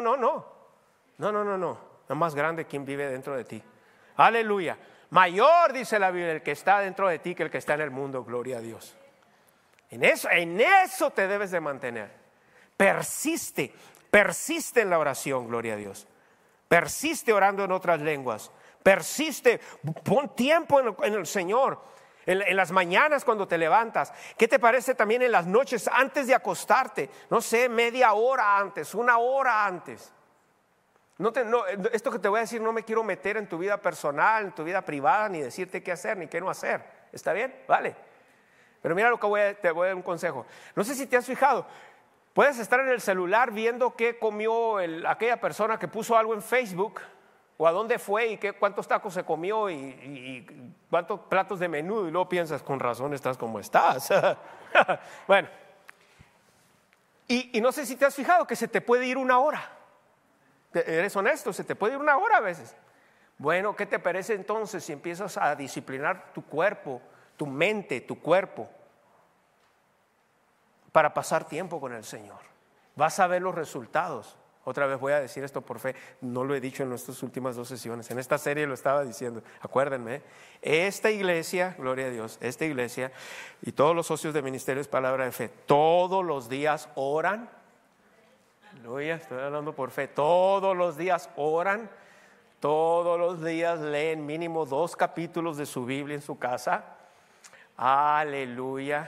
S2: Es más grande quien vive dentro de ti. Aleluya. Mayor, dice la Biblia, el que está dentro de ti que el que está en el mundo. Gloria a Dios. En eso te debes de mantener. Persiste en la oración, gloria a Dios. Persiste orando en otras lenguas. Persiste, pon tiempo en el Señor. En las mañanas cuando te levantas. ¿Qué te parece también en las noches antes de acostarte? No sé, media hora antes, una hora antes. Esto que te voy a decir no me quiero meter en tu vida personal, en tu vida privada, ni decirte qué hacer ni qué no hacer. ¿Está bien? Vale. Pero mira lo que te voy a dar un consejo. No sé si te has fijado. Puedes estar en el celular viendo qué comió aquella persona que puso algo en Facebook, o a dónde fue y cuántos tacos se comió y cuántos platos de menudo, y luego piensas, con razón estás como estás. Bueno, y no sé si te has fijado que se te puede ir una hora. Eres honesto, se te puede ir una hora a veces. Bueno, ¿qué te parece entonces si empiezas a disciplinar tu cuerpo, tu mente, tu cuerpo, para pasar tiempo con el Señor? Vas a ver los resultados. Otra vez voy a decir esto por fe. No lo he dicho en nuestras últimas 2 sesiones. En esta serie lo estaba diciendo. Acuérdenme. Esta iglesia, gloria a Dios, esta iglesia y todos los socios de Ministerios Palabra de Fe, todos los días oran. Aleluya, estoy hablando por fe. Todos los días oran. Todos los días leen mínimo 2 capítulos de su Biblia en su casa. Aleluya.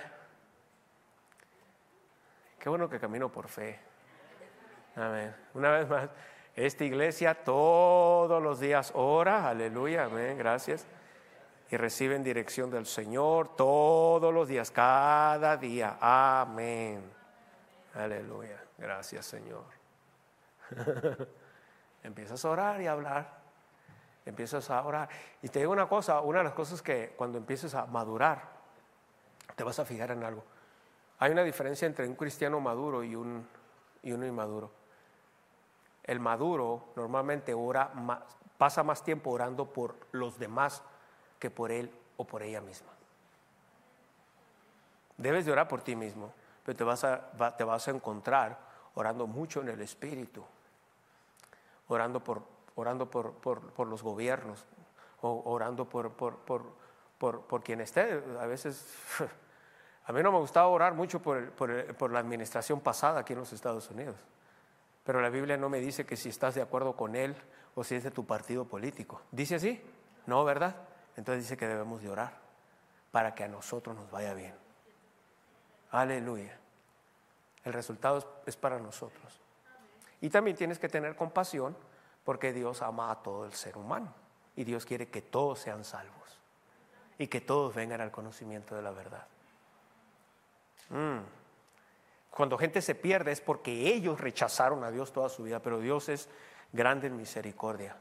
S2: Qué bueno que camino por fe. Amén. Una vez más, esta iglesia todos los días ora, aleluya, amén, gracias. Y reciben dirección del Señor todos los días, cada día, amén. Aleluya, gracias Señor. Empiezas a orar y a hablar, empiezas a orar. Y te digo una cosa, una de las cosas que cuando empieces a madurar, te vas a fijar en algo. Hay una diferencia entre un cristiano maduro y uno inmaduro. El maduro normalmente pasa más tiempo orando por los demás que por él o por ella misma. Debes de orar por ti mismo, pero te vas a encontrar orando mucho en el Espíritu, orando por los gobiernos, o orando por quien esté. A veces, a mí no me gustaba orar mucho por la administración pasada aquí en los Estados Unidos. Pero la Biblia no me dice que si estás de acuerdo con él o si es de tu partido político. ¿Dice así? No, ¿verdad? Entonces dice que debemos de orar para que a nosotros nos vaya bien. Aleluya. El resultado es para nosotros. Y también tienes que tener compasión porque Dios ama a todo el ser humano. Y Dios quiere que todos sean salvos y que todos vengan al conocimiento de la verdad. Cuando gente se pierde es porque ellos rechazaron a Dios toda su vida, pero Dios es grande en misericordia.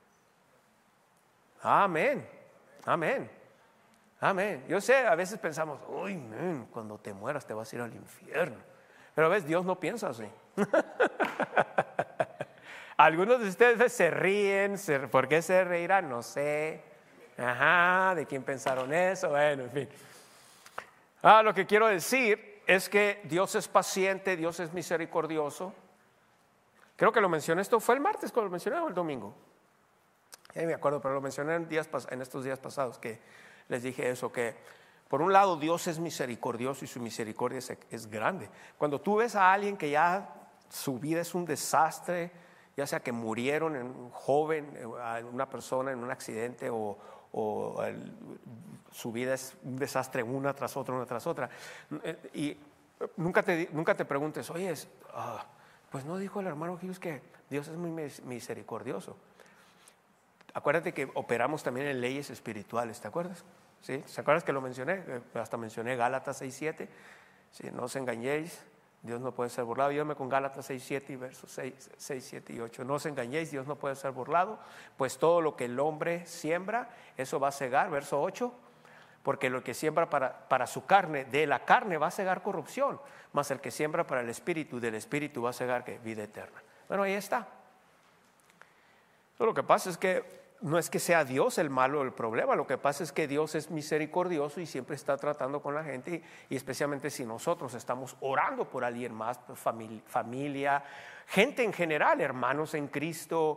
S2: Amén, amén, amén. Yo sé, a veces pensamos, uy, man, cuando te mueras te vas a ir al infierno. Pero ves, Dios no piensa así. Algunos de ustedes se ríen, ¿por qué se reirán? No sé. Ajá, ¿de quién pensaron eso? Bueno, en fin. Lo que quiero decir es que Dios es paciente, Dios es misericordioso. Creo que lo mencioné, esto fue el martes cuando lo mencioné o el domingo. Ya me acuerdo, pero lo mencioné en estos días pasados que les dije eso, que por un lado Dios es misericordioso y su misericordia es grande. Cuando tú ves a alguien que ya su vida es un desastre, ya sea que murieron en un joven, una persona en un accidente o su vida es un desastre una tras otra, y nunca te preguntes, oye, pues no dijo el hermano Hughes que Dios es muy misericordioso. Acuérdate que operamos también en leyes espirituales, ¿te acuerdas? ¿Sí? ¿Se acuerdas que lo mencioné? Hasta mencioné Gálatas 6:7. ¿Sí? No os engañéis, Dios no puede ser burlado. Yo me con Gálatas 6:7 y versos 6, 7 y 8. No os engañéis, Dios no puede ser burlado, pues todo lo que el hombre siembra, eso va a cegar, verso 8. Porque lo que siembra para su carne, de la carne va a cegar corrupción, mas el que siembra para el espíritu, del espíritu va a cegar ¿qué? Vida eterna. Bueno, ahí está. Lo que pasa es que no es que sea Dios el malo del problema, lo que pasa es que Dios es misericordioso y siempre está tratando con la gente, y especialmente si nosotros estamos orando por alguien más, familia, gente en general, hermanos en Cristo,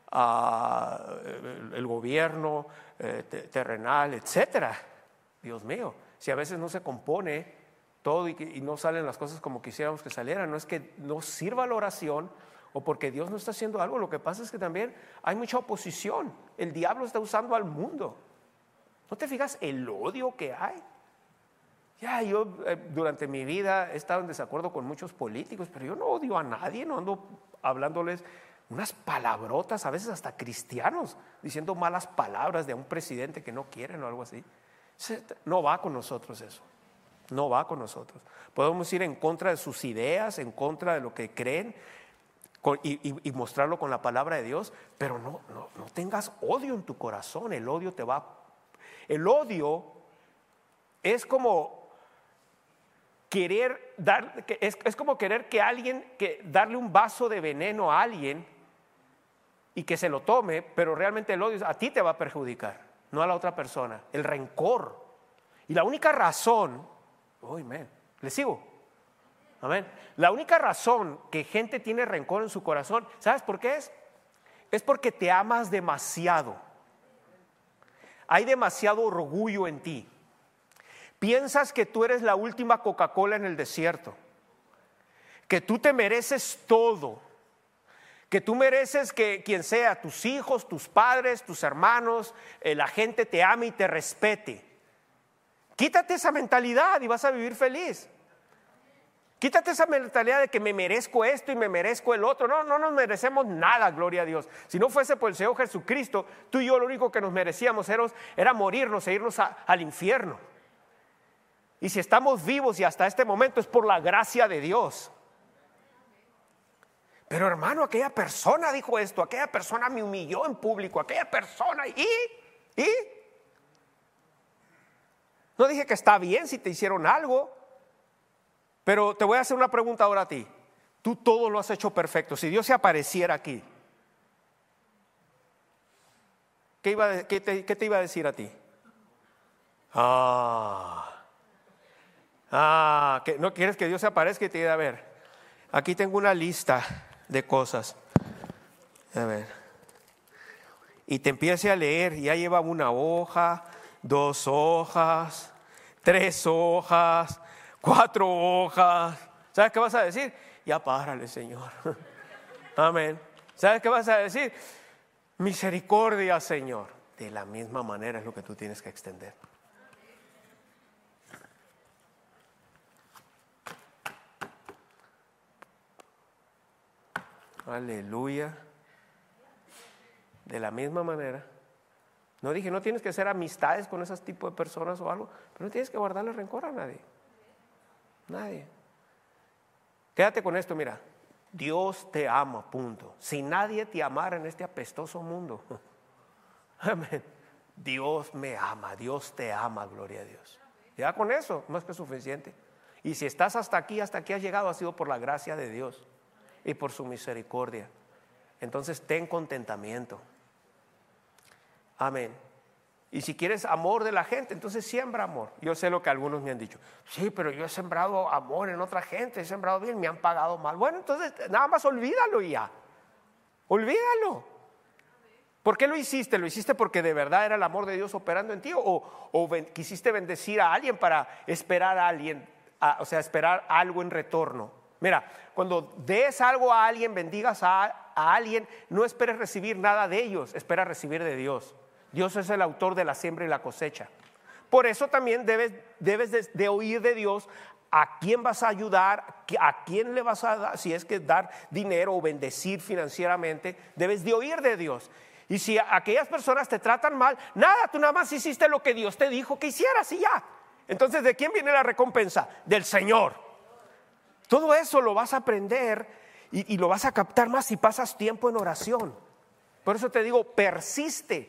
S2: el gobierno terrenal, etcétera. Dios mío, si a veces no se compone todo y no salen las cosas como quisiéramos que salieran, no es que no sirva la oración o porque Dios no está haciendo algo. Lo que pasa es que también hay mucha oposición. El diablo está usando al mundo. ¿No te fijas el odio que hay? Yo durante mi vida he estado en desacuerdo con muchos políticos, pero yo no odio a nadie, no ando hablándoles unas palabrotas, a veces hasta cristianos, diciendo malas palabras de un presidente que no quieren o algo así. No va con nosotros eso. No va con nosotros. Podemos ir en contra de sus ideas, en contra de lo que creen y mostrarlo con la palabra de Dios, pero no tengas odio en tu corazón. El odio es como querer es como querer darle un vaso de veneno a alguien y que se lo tome, pero realmente el odio a ti te va a perjudicar, no a la otra persona. El rencor. Y la única razón, ¿le sigo? Amén. La única razón que gente tiene rencor en su corazón, ¿sabes por qué es? Es porque te amas demasiado. Hay demasiado orgullo en ti. Piensas que tú eres la última Coca-Cola en el desierto, que tú te mereces todo, que tú mereces que quien sea, tus hijos, tus padres, tus hermanos, la gente te ame y te respete. Quítate esa mentalidad y vas a vivir feliz. Quítate esa mentalidad de que me merezco esto y me merezco el otro. No nos merecemos nada, gloria a Dios. Si no fuese por el Señor Jesucristo, tú y yo lo único que nos merecíamos era morirnos e irnos al infierno. Y si estamos vivos y hasta este momento es por la gracia de Dios. Pero hermano, aquella persona dijo esto, aquella persona me humilló en público, aquella persona y no dije que está bien si te hicieron algo, pero te voy a hacer una pregunta ahora a ti. Tú todo lo has hecho perfecto. Si Dios se apareciera aquí, ¿qué te iba a decir a ti? Que no quieres que Dios se aparezca y te diga, a ver, aquí tengo una lista de cosas. A ver. Y te empiece a leer, y ya lleva una hoja, 2 hojas, 3 hojas, 4 hojas. ¿Sabes qué vas a decir? Ya párale, Señor. Amén. ¿Sabes qué vas a decir? Misericordia, Señor. De la misma manera es lo que tú tienes que extender. Aleluya. De la misma manera. No dije, no tienes que hacer amistades con esos tipos de personas o algo, pero no tienes que guardarle rencor a nadie. Nadie. Quédate con esto, mira. Dios te ama, punto. Si nadie te amara en este apestoso mundo, amén. Dios me ama, Dios te ama, gloria a Dios. Ya con eso, más que suficiente. Y si estás hasta aquí has llegado, ha sido por la gracia de Dios y por su misericordia. Entonces ten contentamiento. Amén. Y si quieres amor de la gente, entonces siembra amor. Yo sé lo que algunos me han dicho. Sí, pero yo he sembrado amor en otra gente, he sembrado bien, me han pagado mal. Bueno, entonces nada más olvídalo y ya. Olvídalo. ¿Por qué lo hiciste? ¿Lo hiciste porque de verdad era el amor de Dios operando en ti? ¿O quisiste bendecir a alguien para esperar a alguien, esperar algo en retorno? Mira, cuando des algo a alguien, bendigas a alguien, no esperes recibir nada de ellos, espera recibir de Dios. Dios es el autor de la siembra y la cosecha. Por eso también debes de oír de Dios a quién vas a ayudar, a quién le vas a dar, si es que dar dinero o bendecir financieramente, debes de oír de Dios. Y si aquellas personas te tratan mal, nada, tú nada más hiciste lo que Dios te dijo que hicieras y ya. Entonces, ¿de quién viene la recompensa? Del Señor. Todo eso lo vas a aprender y lo vas a captar más si pasas tiempo en oración. Por eso te digo, persiste.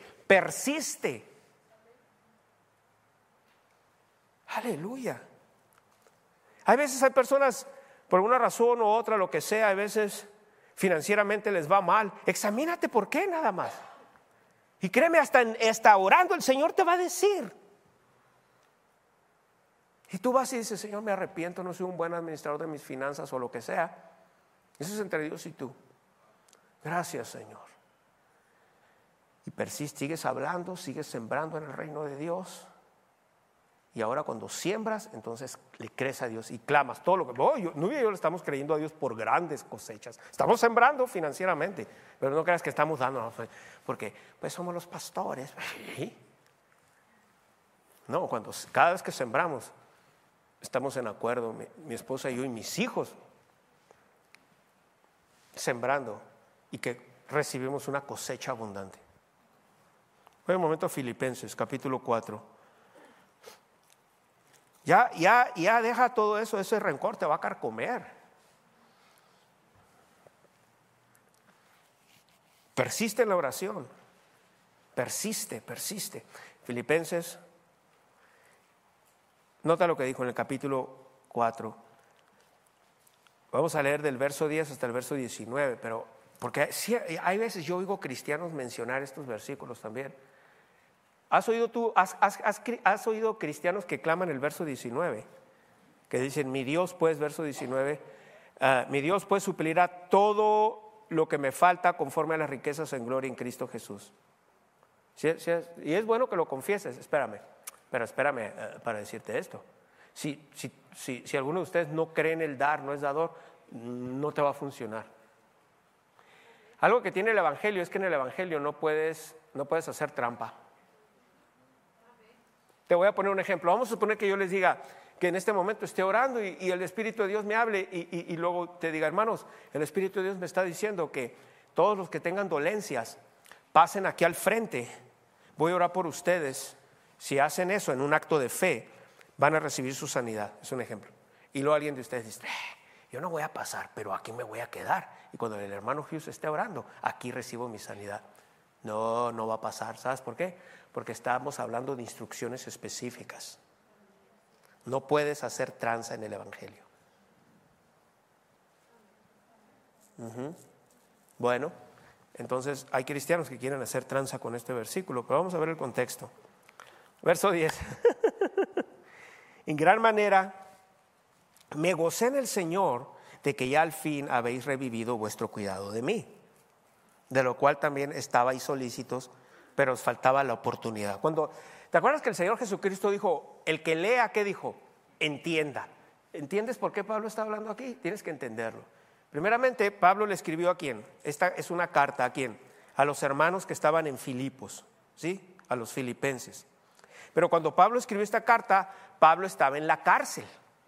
S2: Aleluya. Hay veces hay personas, por una razón u otra, lo que sea, a veces financieramente les va mal. Examínate por qué nada más. Y créeme, hasta orando el Señor te va a decir. Y tú vas y dices, Señor, me arrepiento, no soy un buen administrador de mis finanzas o lo que sea. Eso es entre Dios y tú. Gracias, Señor. Y persiste, sigues hablando, sigues sembrando en el reino de Dios. Y ahora cuando siembras, entonces le crees a Dios y clamas todo lo que... yo le estamos creyendo a Dios por grandes cosechas. Estamos sembrando financieramente, pero no creas que estamos dando, porque pues somos los pastores. No, cada vez que sembramos, estamos en acuerdo, mi esposa y yo y mis hijos, sembrando y que recibimos una cosecha abundante. Voy un momento a Filipenses, capítulo 4. Ya deja todo eso, ese rencor te va a carcomer. Persiste en la oración. Persiste. Filipenses, nota lo que dijo en el capítulo 4. Vamos a leer del verso 10 hasta el verso 19, pero porque hay veces yo oigo cristianos mencionar estos versículos también. ¿Has oído cristianos que claman el verso 19? que dicen, mi Dios pues, verso 19, mi Dios pues suplirá todo lo que me falta conforme a las riquezas en gloria en Cristo Jesús. Y es bueno que lo confieses, espérame para decirte esto. Si alguno de ustedes no cree en el dar, no es dador, no te va a funcionar. Algo que tiene el Evangelio es que en el Evangelio no puedes hacer trampa. Te voy a poner un ejemplo. Vamos a suponer que yo les diga que en este momento esté orando y el Espíritu de Dios me hable y luego te diga, hermanos, el Espíritu de Dios me está diciendo que todos los que tengan dolencias pasen aquí al frente. Voy a orar por ustedes. Si hacen eso en un acto de fe, van a recibir su sanidad. Es un ejemplo. Y luego alguien de ustedes dice, yo no voy a pasar, pero aquí me voy a quedar. Y cuando el hermano Hughes esté orando, aquí recibo mi sanidad. No va a pasar. ¿Sabes por qué? Porque estamos hablando de instrucciones específicas. No puedes hacer tranza en el Evangelio. Bueno, entonces hay cristianos que quieren hacer tranza con este versículo, pero vamos a ver el contexto. Verso 10. En gran manera me gocé en el Señor de que ya al fin habéis revivido vuestro cuidado de mí, de lo cual también estabais solícitos, pero os faltaba la oportunidad. ¿Te acuerdas que el Señor Jesucristo dijo, el que lea, ¿qué dijo? Entienda. ¿Entiendes por qué Pablo está hablando aquí? Tienes que entenderlo. Primeramente, Pablo le escribió ¿a quién? Esta es una carta ¿a quién? A los hermanos que estaban en Filipos, ¿sí? A los filipenses. Pero cuando Pablo escribió esta carta, Pablo estaba en la cárcel.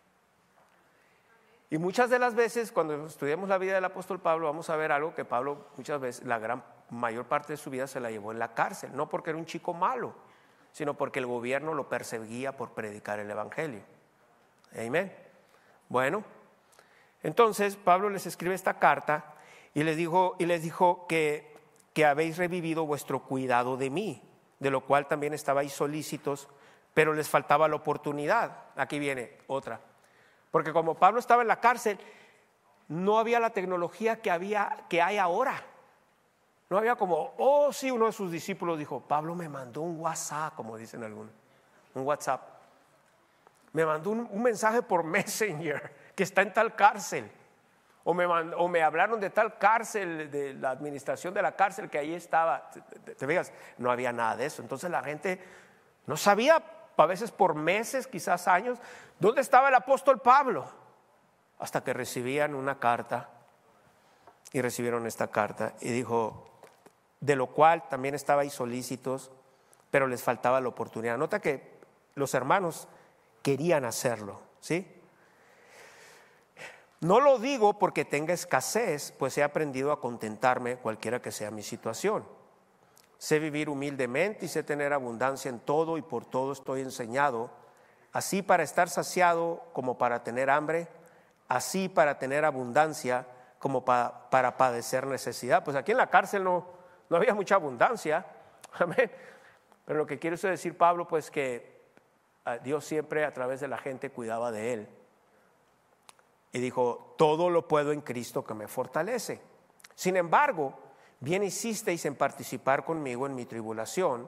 S2: Y muchas de las veces, cuando estudiamos la vida del apóstol Pablo, vamos a ver algo que Pablo muchas veces, la mayor parte de su vida se la llevó en la cárcel. No porque era un chico malo, sino porque el gobierno lo perseguía por predicar el evangelio. Amén. Bueno, entonces Pablo les escribe esta carta y les dijo que habéis revivido vuestro cuidado de mí, de lo cual también estabais solícitos, pero les faltaba la oportunidad. Aquí viene otra. Porque como Pablo estaba en la cárcel, no había la tecnología que hay ahora. No había como, sí, uno de sus discípulos dijo, Pablo me mandó un WhatsApp, como dicen algunos, un WhatsApp. Me mandó un mensaje por Messenger que está en tal cárcel. O me hablaron de tal cárcel, de la administración de la cárcel que ahí estaba. ¿Te fijas? No había nada de eso. Entonces la gente no sabía, a veces por meses, quizás años, dónde estaba el apóstol Pablo. Hasta que recibían una carta y recibieron esta carta y dijo, de lo cual también estabais solícitos, pero les faltaba la oportunidad. Nota que los hermanos querían hacerlo, ¿sí? No lo digo porque tenga escasez, pues he aprendido a contentarme cualquiera que sea mi situación. Sé vivir humildemente y sé tener abundancia en todo y por todo estoy enseñado, así para estar saciado como para tener hambre, así para tener abundancia como para padecer necesidad. Pues aquí en la cárcel no había mucha abundancia, amén. Pero lo que quiere decir Pablo, pues que Dios siempre a través de la gente cuidaba de él. Y dijo, todo lo puedo en Cristo que me fortalece. Sin embargo, bien hicisteis en participar conmigo en mi tribulación.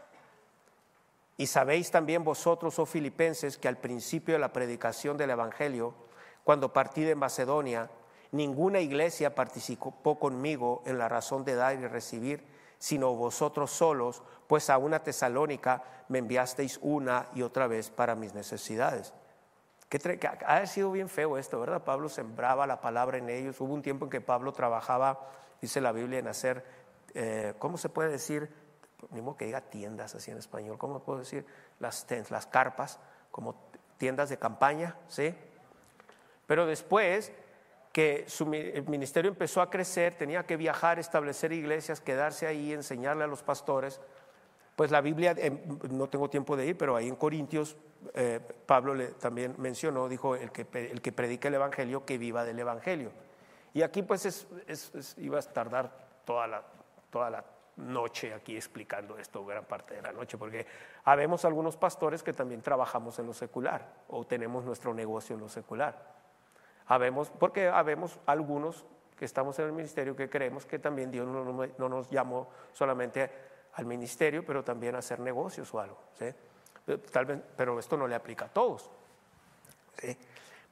S2: Y sabéis también vosotros, oh filipenses, que al principio de la predicación del evangelio, cuando partí de Macedonia, ninguna iglesia participó conmigo en la razón de dar y recibir, sino vosotros solos, pues a una Tesalónica me enviasteis una y otra vez para mis necesidades. Ha sido bien feo esto, ¿verdad? Pablo sembraba la palabra en ellos. Hubo un tiempo en que Pablo trabajaba, dice la Biblia, en hacer, ¿cómo se puede decir? Ni modo que diga tiendas así en español. ¿Cómo puedo decir? Las carpas, como tiendas de campaña, ¿sí? Pero después que el ministerio empezó a crecer, tenía que viajar, establecer iglesias, quedarse ahí, enseñarle a los pastores. Pues la Biblia, no tengo tiempo de ir, pero ahí en Corintios Pablo también mencionó, dijo, el que predica el evangelio, que viva del evangelio. Y aquí pues iba a tardar toda la noche aquí explicando esto, gran parte de la noche, porque habemos algunos pastores que también trabajamos en lo secular o tenemos nuestro negocio en lo secular. Porque habemos algunos que estamos en el ministerio que creemos que también Dios no nos llamó solamente al ministerio, pero también a hacer negocios o algo, ¿sí? Tal vez, pero esto no le aplica a todos, ¿sí?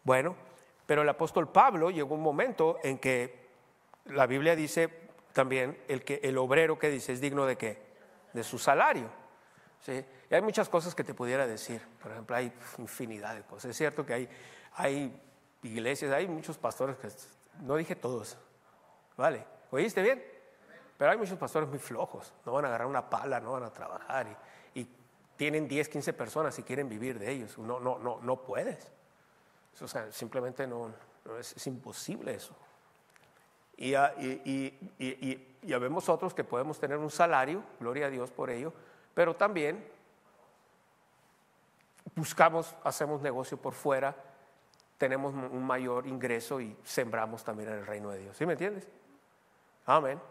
S2: Bueno, pero el apóstol Pablo llegó un momento en que la Biblia dice también el obrero que dice es digno de ¿qué? De su salario. ¿Sí? Y hay muchas cosas que te pudiera decir. Por ejemplo, hay infinidad de cosas. Es cierto que hay iglesias, hay muchos pastores que, no dije todos, ¿vale? ¿Oíste bien? Pero hay muchos pastores muy flojos, no van a agarrar una pala, no van a trabajar y tienen 10, 15 personas y quieren vivir de ellos. No puedes. O sea, simplemente no es imposible eso. Y habemos otros que podemos tener un salario, gloria a Dios por ello, pero también hacemos negocio por fuera, tenemos un mayor ingreso y sembramos también en el reino de Dios. ¿Sí me entiendes? Amén.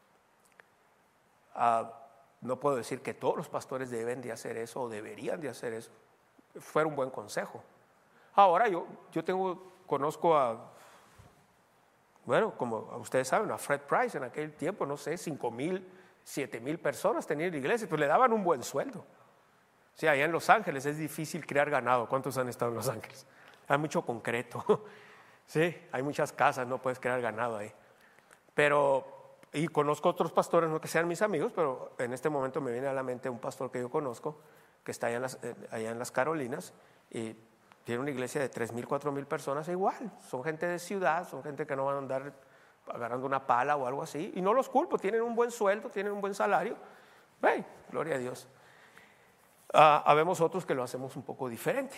S2: No puedo decir que todos los pastores deben de hacer eso o deberían de hacer eso. Fue un buen consejo. Ahora yo conozco como ustedes saben, a Fred Price en aquel tiempo, no sé, 5,000, 7,000 personas tenían la iglesia, pues le daban un buen sueldo. O sea, allá en Los Ángeles es difícil criar ganado. ¿Cuántos han estado en Los Ángeles? Hay mucho concreto. Sí, hay muchas casas, no puedes crear ganado ahí. Y conozco otros pastores, no que sean mis amigos, pero en este momento me viene a la mente un pastor que yo conozco, que está allá en las Carolinas, y tiene una iglesia de 3,000, 4,000 personas, igual, son gente de ciudad, son gente que no van a andar agarrando una pala o algo así, y no los culpo, tienen un buen sueldo, tienen un buen salario, gloria a Dios. Habemos otros que lo hacemos un poco diferente,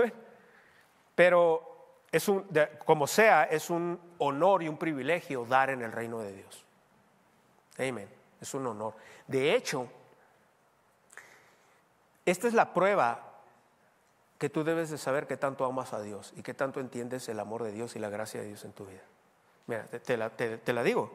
S2: pero como sea, es un honor y un privilegio dar en el reino de Dios. Amén, es un honor. De hecho, esta es la prueba que tú debes de saber que tanto amas a Dios y que tanto entiendes el amor de Dios y la gracia de Dios en tu vida. Mira, te la digo.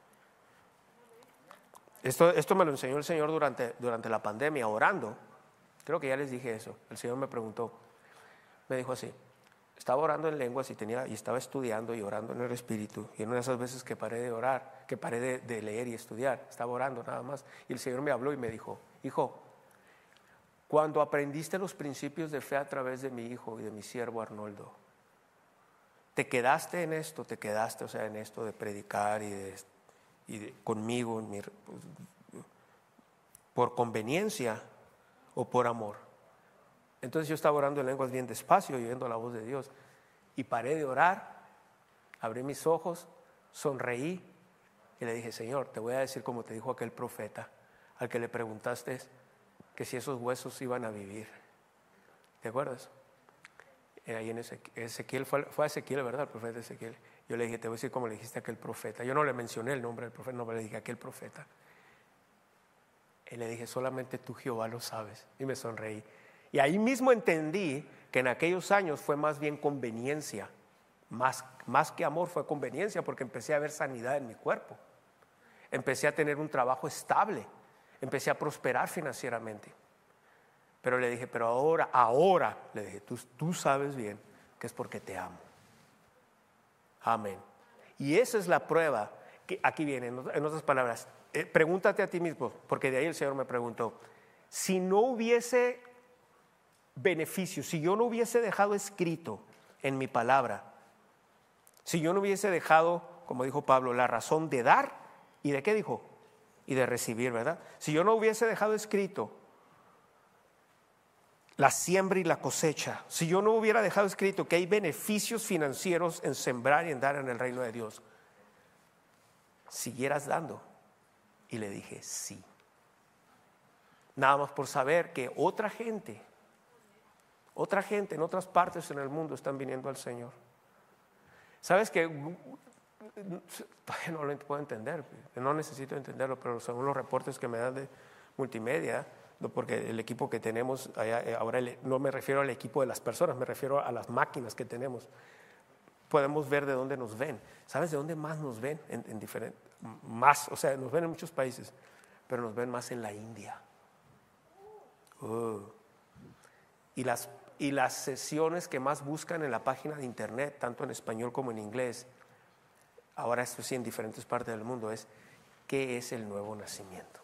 S2: Esto me lo enseñó el Señor durante la pandemia, orando. Creo que ya les dije eso. El Señor me dijo así, estaba orando en lenguas y estaba estudiando y orando en el Espíritu, y en una de esas veces que paré de orar, que paré de leer y estudiar, estaba orando nada más, y el Señor me habló y me dijo, hijo, cuando aprendiste los principios de fe a través de mi hijo y de mi siervo Arnoldo, te quedaste en esto, en esto de predicar conmigo, por conveniencia o por amor. Entonces yo estaba orando en lenguas bien despacio, oyendo la voz de Dios, y paré de orar, abrí mis ojos, sonreí y le dije, Señor, te voy a decir como te dijo aquel profeta al que le preguntaste que si esos huesos iban a vivir. ¿Te acuerdas? Ahí en Ezequiel, fue a Ezequiel, ¿verdad? El profeta Ezequiel. Yo le dije, te voy a decir como le dijiste a aquel profeta. Yo no le mencioné el nombre del profeta, no, le dije a aquel profeta. Y le dije, solamente tú, Jehová, lo sabes. Y me sonreí. Y ahí mismo entendí que en aquellos años fue más bien conveniencia, más que amor, fue conveniencia, porque empecé a ver sanidad en mi cuerpo, empecé a tener un trabajo estable, empecé a prosperar financieramente. Pero le dije, pero ahora, le dije, tú sabes bien que es porque te amo. Amén. Y esa es la prueba que aquí viene, en otras palabras, pregúntate a ti mismo, porque de ahí el Señor me preguntó, si no hubiese beneficio, si yo no hubiese dejado escrito en mi palabra, si yo no hubiese dejado, como dijo Pablo, la razón de dar y de qué dijo, y de recibir, ¿verdad? Si yo no hubiese dejado escrito la siembra y la cosecha, si yo no hubiera dejado escrito que hay beneficios financieros en sembrar y en dar en el reino de Dios, siguieras dando. Y le dije sí, nada más por saber que otra gente en otras partes en el mundo están viniendo al Señor. ¿Sabes qué? Todavía no lo puedo entender, no necesito entenderlo, pero según los reportes que me dan de multimedia, porque el equipo que tenemos allá, ahora no me refiero al equipo de las personas, me refiero a las máquinas que tenemos, podemos ver de dónde nos ven. ¿Sabes de dónde más nos ven? O sea, nos ven en muchos países, pero nos ven más en la India. Y las sesiones que más buscan en la página de internet, tanto en español como en inglés, ahora esto sí en diferentes partes del mundo, es ¿qué es el nuevo nacimiento?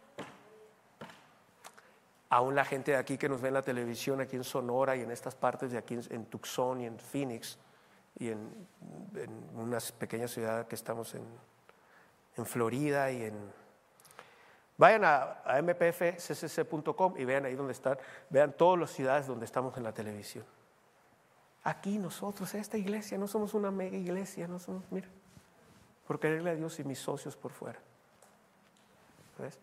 S2: Aún la gente de aquí que nos ve en la televisión, aquí en Sonora y en estas partes de aquí en Tucson y en Phoenix, y en una pequeña ciudad que estamos en Florida y vayan a mpfccc.com y vean ahí donde están, vean todas las ciudades donde estamos en la televisión. Aquí nosotros, esta iglesia, no somos una mega iglesia, no somos, mira, por quererle a Dios y mis socios por fuera. ¿Ves?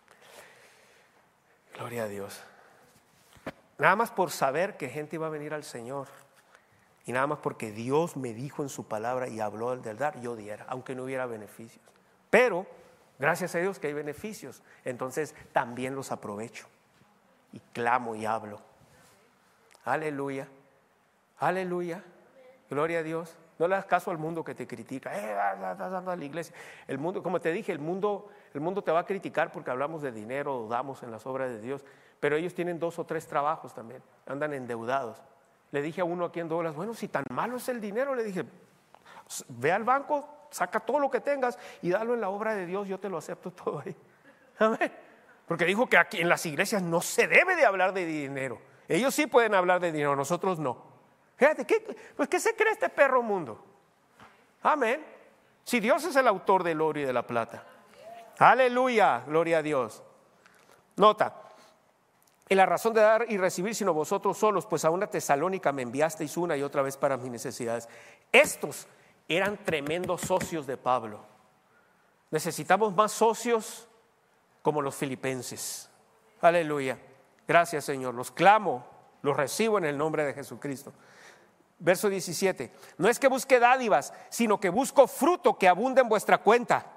S2: Gloria a Dios. Nada más por saber que gente iba a venir al Señor y nada más porque Dios me dijo en su palabra y habló del dar, yo diera, aunque no hubiera beneficios. Pero gracias a Dios que hay beneficios, entonces también los aprovecho y clamo y hablo. Aleluya, aleluya, gloria a Dios. No le das caso al mundo que te critica. Estás dando a la iglesia. El mundo, como te dije, el mundo te va a criticar porque hablamos de dinero o damos en las obras de Dios. Pero ellos tienen 2 o 3 trabajos también. Andan endeudados. Le dije a uno aquí en Douglas, bueno, si tan malo es el dinero, le dije, ve al banco, saca todo lo que tengas y dalo en la obra de Dios, yo te lo acepto todo ahí. Amén. Porque dijo que aquí en las iglesias no se debe de hablar de dinero. Ellos sí pueden hablar de dinero, nosotros no. Fíjate, ¿qué se cree este perro mundo? Amén. Si Dios es el autor del oro y de la plata. Aleluya, gloria a Dios. Nota, y la razón de dar y recibir sino vosotros solos, pues a una Tesalónica me enviasteis una y otra vez para mis necesidades. Estos eran tremendos socios de Pablo. Necesitamos más socios como los filipenses. Aleluya. Gracias, Señor. Los clamo, los recibo en el nombre de Jesucristo. Verso 17. No es que busque dádivas, sino que busco fruto que abunde en vuestra cuenta.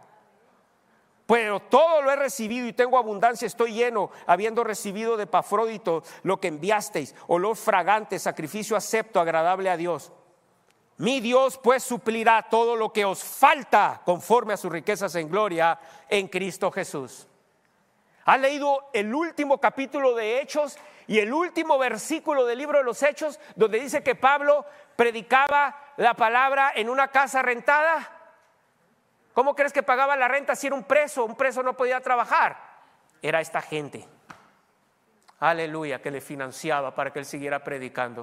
S2: Pero todo lo he recibido y tengo abundancia, estoy lleno, habiendo recibido de Epafrodito lo que enviasteis, olor fragante, sacrificio acepto, agradable a Dios. Mi Dios pues suplirá todo lo que os falta conforme a sus riquezas en gloria en Cristo Jesús. ¿Has leído el último capítulo de Hechos y el último versículo del libro de los Hechos, donde dice que Pablo predicaba la palabra en una casa rentada? ¿Cómo crees que pagaba la renta si era un preso? Un preso no podía trabajar. Era esta gente, aleluya, que le financiaba para que él siguiera predicando.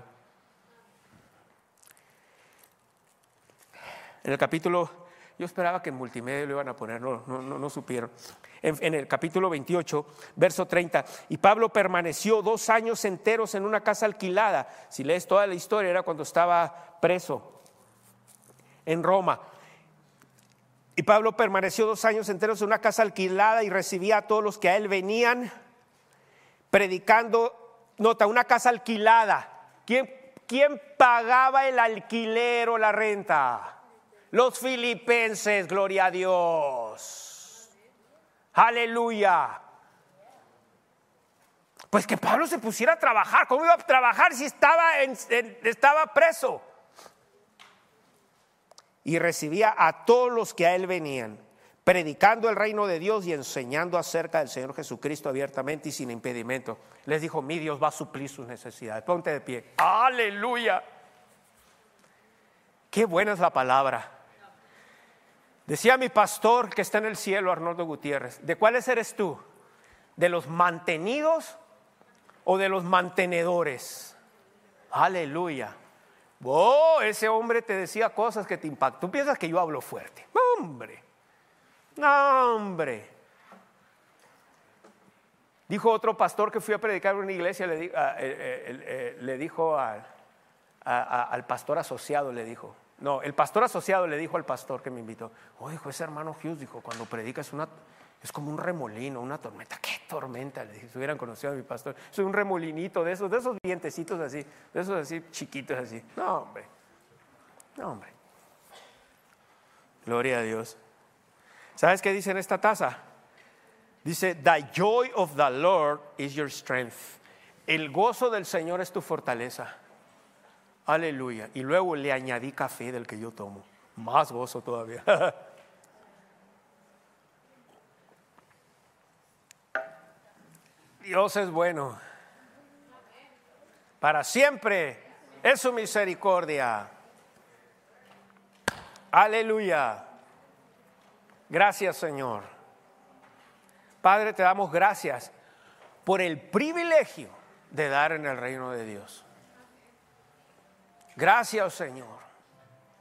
S2: En el capítulo, yo esperaba que en multimedia lo iban a poner, no supieron. En el capítulo 28, verso 30, y Pablo permaneció 2 años enteros en una casa alquilada. Si lees toda la historia, era cuando estaba preso en Roma. Y Pablo permaneció 2 años enteros en una casa alquilada y recibía a todos los que a él venían predicando. Nota, una casa alquilada. ¿Quién pagaba el alquiler o la renta? Los filipenses, gloria a Dios. Aleluya. Pues que Pablo se pusiera a trabajar. ¿Cómo iba a trabajar si estaba preso? Y recibía a todos los que a él venían, predicando el reino de Dios y enseñando acerca del Señor Jesucristo abiertamente y sin impedimento. Les dijo, mi Dios va a suplir sus necesidades. Ponte de pie. Aleluya. Qué buena es la palabra. Decía mi pastor que está en el cielo, Arnoldo Gutiérrez, ¿de cuáles eres tú? ¿De los mantenidos o de los mantenedores? Aleluya. Oh, ese hombre te decía cosas que te impactan. Tú piensas que yo hablo fuerte. No, hombre. Dijo otro pastor que fui a predicar en una iglesia, le dijo al pastor asociado, le dijo. No, el pastor asociado le dijo al pastor que me invitó, dijo, ese hermano Hughes, dijo, cuando predica es como un remolino, una tormenta. ¿Qué tormenta? Le dije, si hubieran conocido a mi pastor, soy un remolinito de esos vientecitos así, de esos así chiquitos así. No, hombre. Gloria a Dios. ¿Sabes qué dice en esta taza? Dice, the joy of the Lord is your strength. El gozo del Señor es tu fortaleza. Aleluya. Y luego le añadí café del que yo tomo. Más gozo todavía. Dios es bueno. Para siempre es su misericordia. Aleluya. Gracias, Señor. Padre, te damos gracias por el privilegio de dar en el reino de Dios. Gracias, Señor.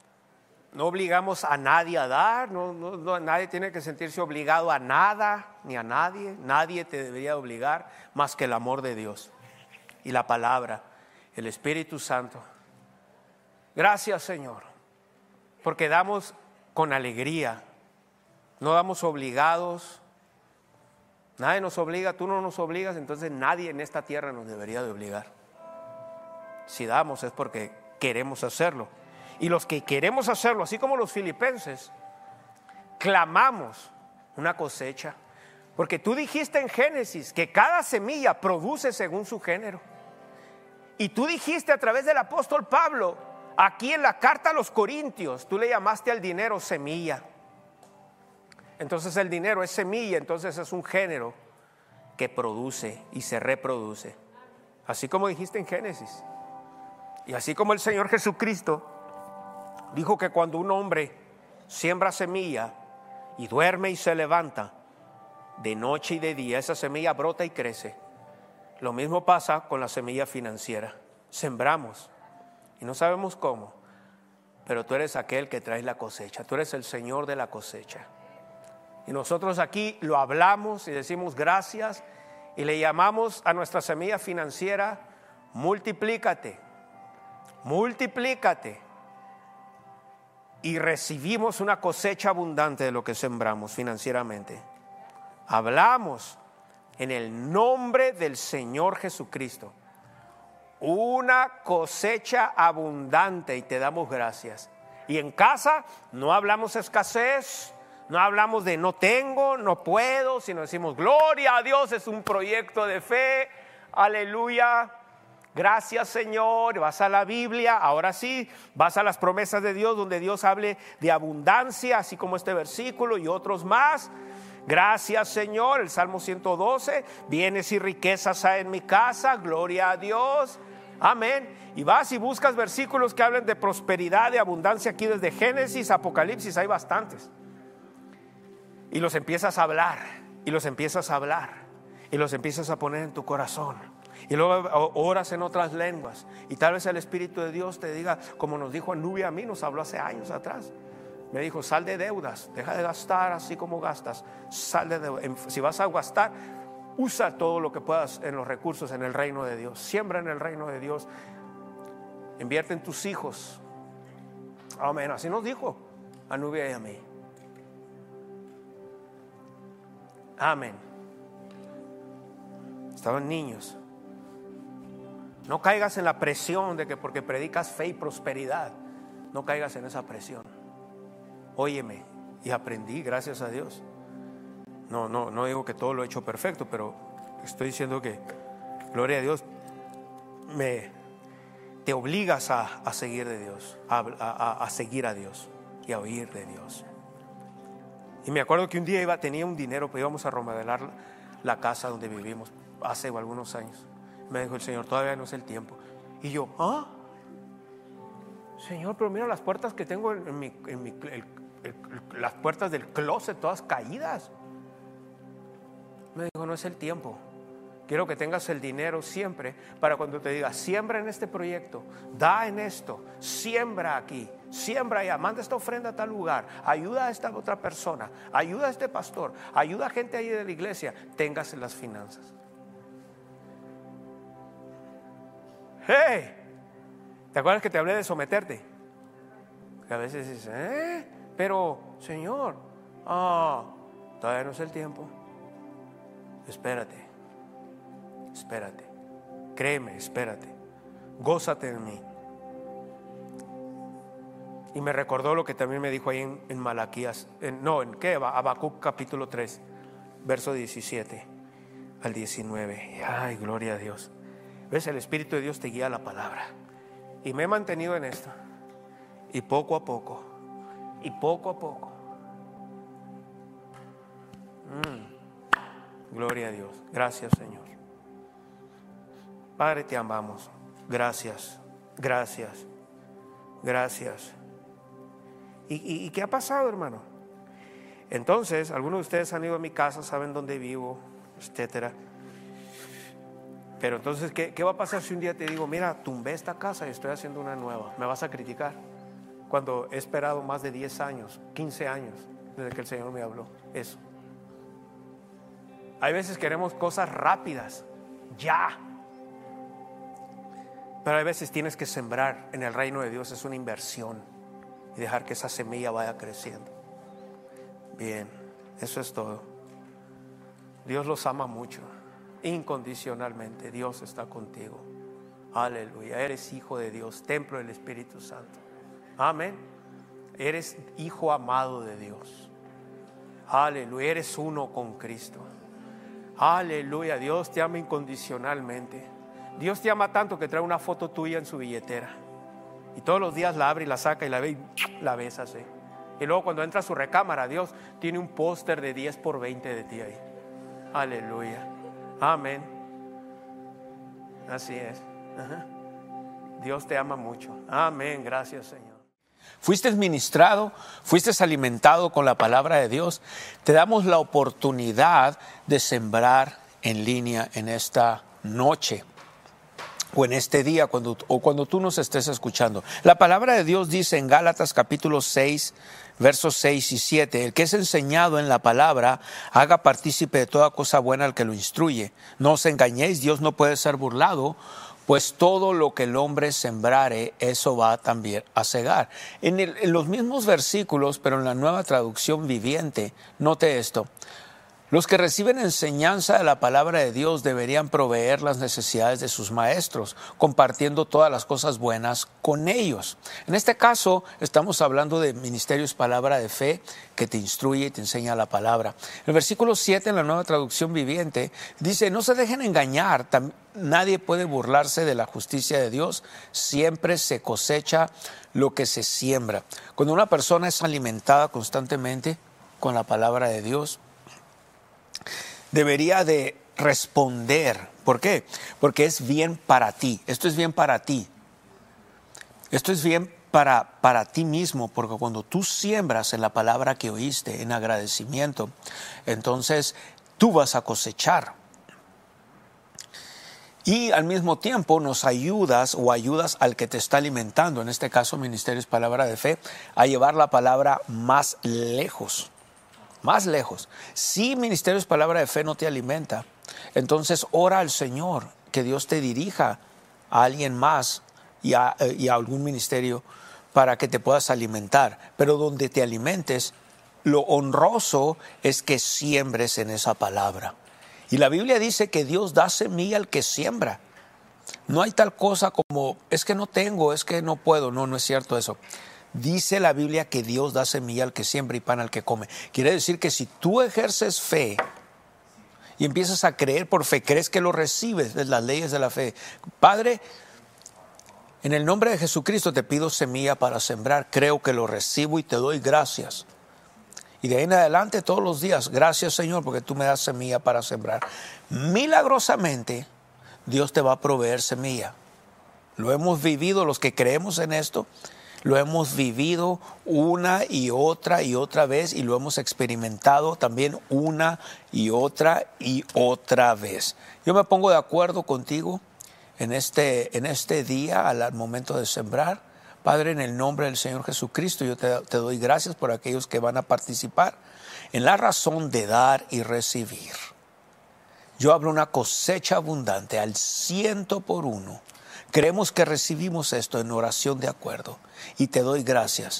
S2: No obligamos a nadie a dar, nadie tiene que sentirse obligado a nada, ni a nadie. Nadie te debería obligar más que el amor de Dios y la palabra, el Espíritu Santo. Gracias, Señor, porque damos con alegría, no damos obligados. Nadie nos obliga, tú no nos obligas, entonces nadie en esta tierra nos debería de obligar. Si damos es porque queremos hacerlo. Y los que queremos hacerlo, así como los filipenses, clamamos una cosecha. Porque tú dijiste en Génesis que cada semilla produce según su género. Y tú dijiste a través del apóstol Pablo, aquí en la carta a los Corintios, tú le llamaste al dinero semilla. Entonces el dinero es semilla, entonces es un género que produce y se reproduce. Así como dijiste en Génesis. Y así como el Señor Jesucristo dijo que cuando un hombre siembra semilla y duerme y se levanta, de noche y de día, esa semilla brota y crece. Lo mismo pasa con la semilla financiera. Sembramos y no sabemos cómo, pero tú eres aquel que traes la cosecha. Tú eres el Señor de la cosecha. Y nosotros aquí lo hablamos y decimos gracias y le llamamos a nuestra semilla financiera: multiplícate, multiplícate. Y recibimos una cosecha abundante de lo que sembramos financieramente. Hablamos en el nombre del Señor Jesucristo. Una cosecha abundante y te damos gracias. Y en casa no hablamos escasez, no hablamos de no tengo, no puedo, sino decimos gloria a Dios, es un proyecto de fe, aleluya. Gracias, Señor. Vas a la Biblia, ahora sí, vas a las promesas de Dios donde Dios hable de abundancia, así como este versículo y otros más. Gracias, Señor. El Salmo 112, bienes y riquezas hay en mi casa, gloria a Dios. Amén. Y vas y buscas versículos que hablen de prosperidad, de abundancia aquí desde Génesis, Apocalipsis, hay bastantes. Y los empiezas a hablar, y los empiezas a hablar, y los empiezas a poner en tu corazón. Y luego oras en otras lenguas. Y tal vez el Espíritu de Dios te diga, como nos dijo a Nubia, a mí nos habló hace años atrás. Me dijo, sal de deudas, deja de gastar así como gastas. Sal de deudas. Si vas a gastar, usa todo lo que puedas en los recursos en el reino de Dios. Siembra en el reino de Dios. Invierte en tus hijos. Amén. Así nos dijo a Nubia y a mí. Amén. Estaban niños. No caigas en la presión de que porque predicas fe y prosperidad, no caigas en esa presión. Óyeme, y aprendí, gracias a Dios. No digo que todo lo he hecho perfecto, pero estoy diciendo que, gloria a Dios, te obligas a seguir de Dios, a seguir a Dios y a oír de Dios. Y me acuerdo que un día tenía un dinero, pues íbamos a remodelar la casa donde vivimos hace algunos años. Me dijo el Señor, todavía no es el tiempo. Y yo, Señor, pero mira las puertas que tengo las puertas del closet todas caídas. Me dijo, no es el tiempo. Quiero que tengas el dinero siempre para cuando te diga, siembra en este proyecto, da en esto, siembra aquí, siembra allá, manda esta ofrenda a tal lugar, ayuda a esta otra persona, ayuda a este pastor, ayuda a gente ahí de la iglesia, tengas en las finanzas. Hey, ¿te acuerdas que te hablé de someterte? Que a veces dices, pero Señor, todavía no es el tiempo. Espérate, créeme, espérate, gózate en mí. Y me recordó lo que también me dijo ahí en Malaquías, Habacuc capítulo 3, verso 17 al 19. Ay, gloria a Dios. ¿Ves? El Espíritu de Dios te guía a la palabra. Y me he mantenido en esto. Y poco a poco. Gloria a Dios. Gracias, Señor. Padre, te amamos. Gracias. ¿Y qué ha pasado, hermano? Entonces, algunos de ustedes han ido a mi casa, saben dónde vivo, etcétera. Pero entonces, ¿qué va a pasar si un día te digo, mira, tumbé esta casa y estoy haciendo una nueva? ¿Me vas a criticar? cuando he esperado más de 10 años, 15 años, desde que el Señor me habló eso. Hay veces queremos cosas rápidas, ya. Pero hay veces tienes que sembrar en el reino de Dios, es una inversión, y dejar que esa semilla vaya creciendo. Bien, eso es todo. Dios los ama mucho, incondicionalmente. Dios está contigo. Aleluya, eres hijo de Dios, templo del Espíritu Santo. Amén. Eres hijo amado de Dios. Aleluya, eres uno con Cristo. Aleluya, Dios te ama incondicionalmente. Dios te ama tanto que trae una foto tuya en su billetera y todos los días la abre y la saca y la ve y la besa así. Y luego cuando entra a su recámara, Dios tiene un póster de 10 por 20 de ti ahí. Aleluya, amén. Así es. Dios te ama mucho. Amén, gracias Señor.
S4: Fuiste ministrado, fuiste alimentado con la palabra de Dios. Te damos la oportunidad de sembrar en línea en esta noche o en este día cuando tú nos estés escuchando. La palabra de Dios dice en Gálatas capítulo 6, versos 6 y 7, el que es enseñado en la palabra, haga partícipe de toda cosa buena al que lo instruye. No os engañéis, Dios no puede ser burlado, pues todo lo que el hombre sembrare, eso va también a segar. En los mismos versículos, pero en la Nueva Traducción Viviente, note esto. Los que reciben enseñanza de la palabra de Dios deberían proveer las necesidades de sus maestros, compartiendo todas las cosas buenas con ellos. En este caso, estamos hablando de ministerios palabra de fe que te instruye y te enseña la palabra. El versículo 7 en la Nueva Traducción Viviente dice, no se dejen engañar, nadie puede burlarse de la justicia de Dios, siempre se cosecha lo que se siembra. Cuando una persona es alimentada constantemente con la palabra de Dios, debería de responder. ¿Por qué? Porque es bien para ti. Esto es bien para ti. Esto es bien para ti mismo, porque cuando tú siembras en la palabra que oíste, en agradecimiento, entonces tú vas a cosechar. Y al mismo tiempo nos ayudas o ayudas al que te está alimentando, en este caso Ministerios Palabra de Fe, a llevar la palabra más lejos. Más lejos. Si Ministerios Palabra de Fe no te alimenta, entonces ora al Señor que Dios te dirija a alguien más y a algún ministerio para que te puedas alimentar. Pero donde te alimentes, lo honroso es que siembres en esa palabra. Y la Biblia dice que Dios da semilla al que siembra. No hay tal cosa como, es que no tengo, es que no puedo. No, no es cierto eso. Dice la Biblia que Dios da semilla al que siembra y pan al que come. Quiere decir que si tú ejerces fe y empiezas a creer por fe, crees que lo recibes, es las leyes de la fe. Padre, en el nombre de Jesucristo te pido semilla para sembrar. Creo que lo recibo y te doy gracias. Y de ahí en adelante todos los días, gracias Señor porque tú me das semilla para sembrar. Milagrosamente Dios te va a proveer semilla. Lo hemos vivido los que creemos en esto. Lo hemos vivido una y otra vez y lo hemos experimentado también una y otra vez. Yo me pongo de acuerdo contigo en este día al momento de sembrar. Padre, en el nombre del Señor Jesucristo, yo te doy gracias por aquellos que van a participar en la razón de dar y recibir. Yo hablo una cosecha abundante al 100%. Creemos que recibimos esto en oración de acuerdo y te doy gracias.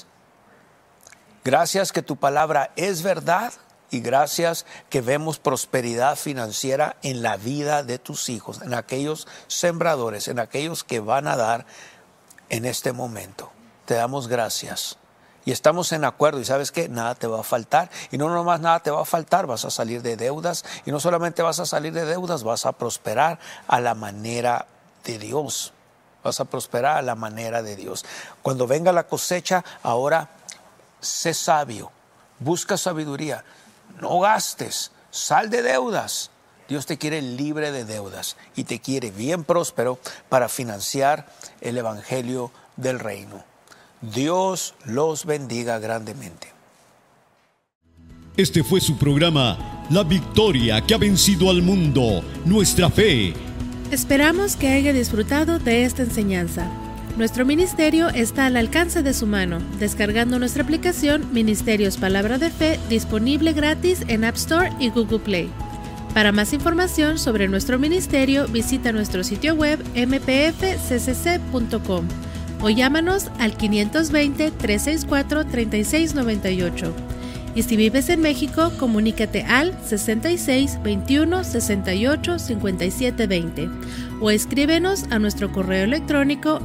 S4: Gracias que tu palabra es verdad y gracias que vemos prosperidad financiera en la vida de tus hijos, en aquellos sembradores, en aquellos que van a dar en este momento. Te damos gracias y estamos en acuerdo y sabes que nada te va a faltar y no nomás nada te va a faltar, vas a salir de deudas y no solamente vas a salir de deudas, vas a prosperar a la manera de Dios. Vas a prosperar a la manera de Dios. Cuando venga la cosecha, ahora sé sabio, busca sabiduría, no gastes, sal de deudas. Dios te quiere libre de deudas y te quiere bien próspero para financiar el evangelio del reino. Dios los bendiga grandemente.
S7: Este fue su programa, La Victoria que ha vencido al mundo, nuestra fe.
S1: Esperamos que haya disfrutado de esta enseñanza. Nuestro ministerio está al alcance de su mano, descargando nuestra aplicación Ministerios Palabra de Fe, disponible gratis en App Store y Google Play. Para más información sobre nuestro ministerio, visita nuestro sitio web mpfccc.com o llámanos al 520-364-3698. Y si vives en México, comunícate al 66 21 68 57 20 o escríbenos a nuestro correo electrónico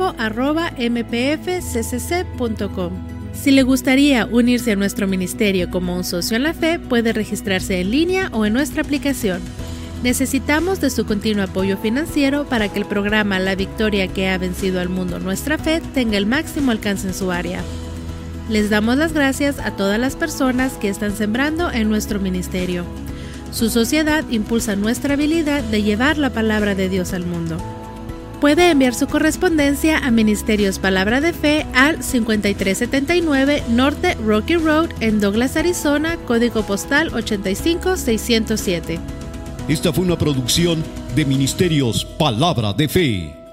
S1: info@mpfccc.com. Si le gustaría unirse a nuestro ministerio como un socio en la fe, puede registrarse en línea o en nuestra aplicación. Necesitamos de su continuo apoyo financiero para que el programa La Victoria que ha vencido al mundo, nuestra fe, tenga el máximo alcance en su área. Les damos las gracias a todas las personas que están sembrando en nuestro ministerio. Su sociedad impulsa nuestra habilidad de llevar la palabra de Dios al mundo. Puede enviar su correspondencia a Ministerios Palabra de Fe al 5379 Norte Rocky Road en Douglas, Arizona, código postal 85607.
S7: Esta fue una producción de Ministerios Palabra de Fe.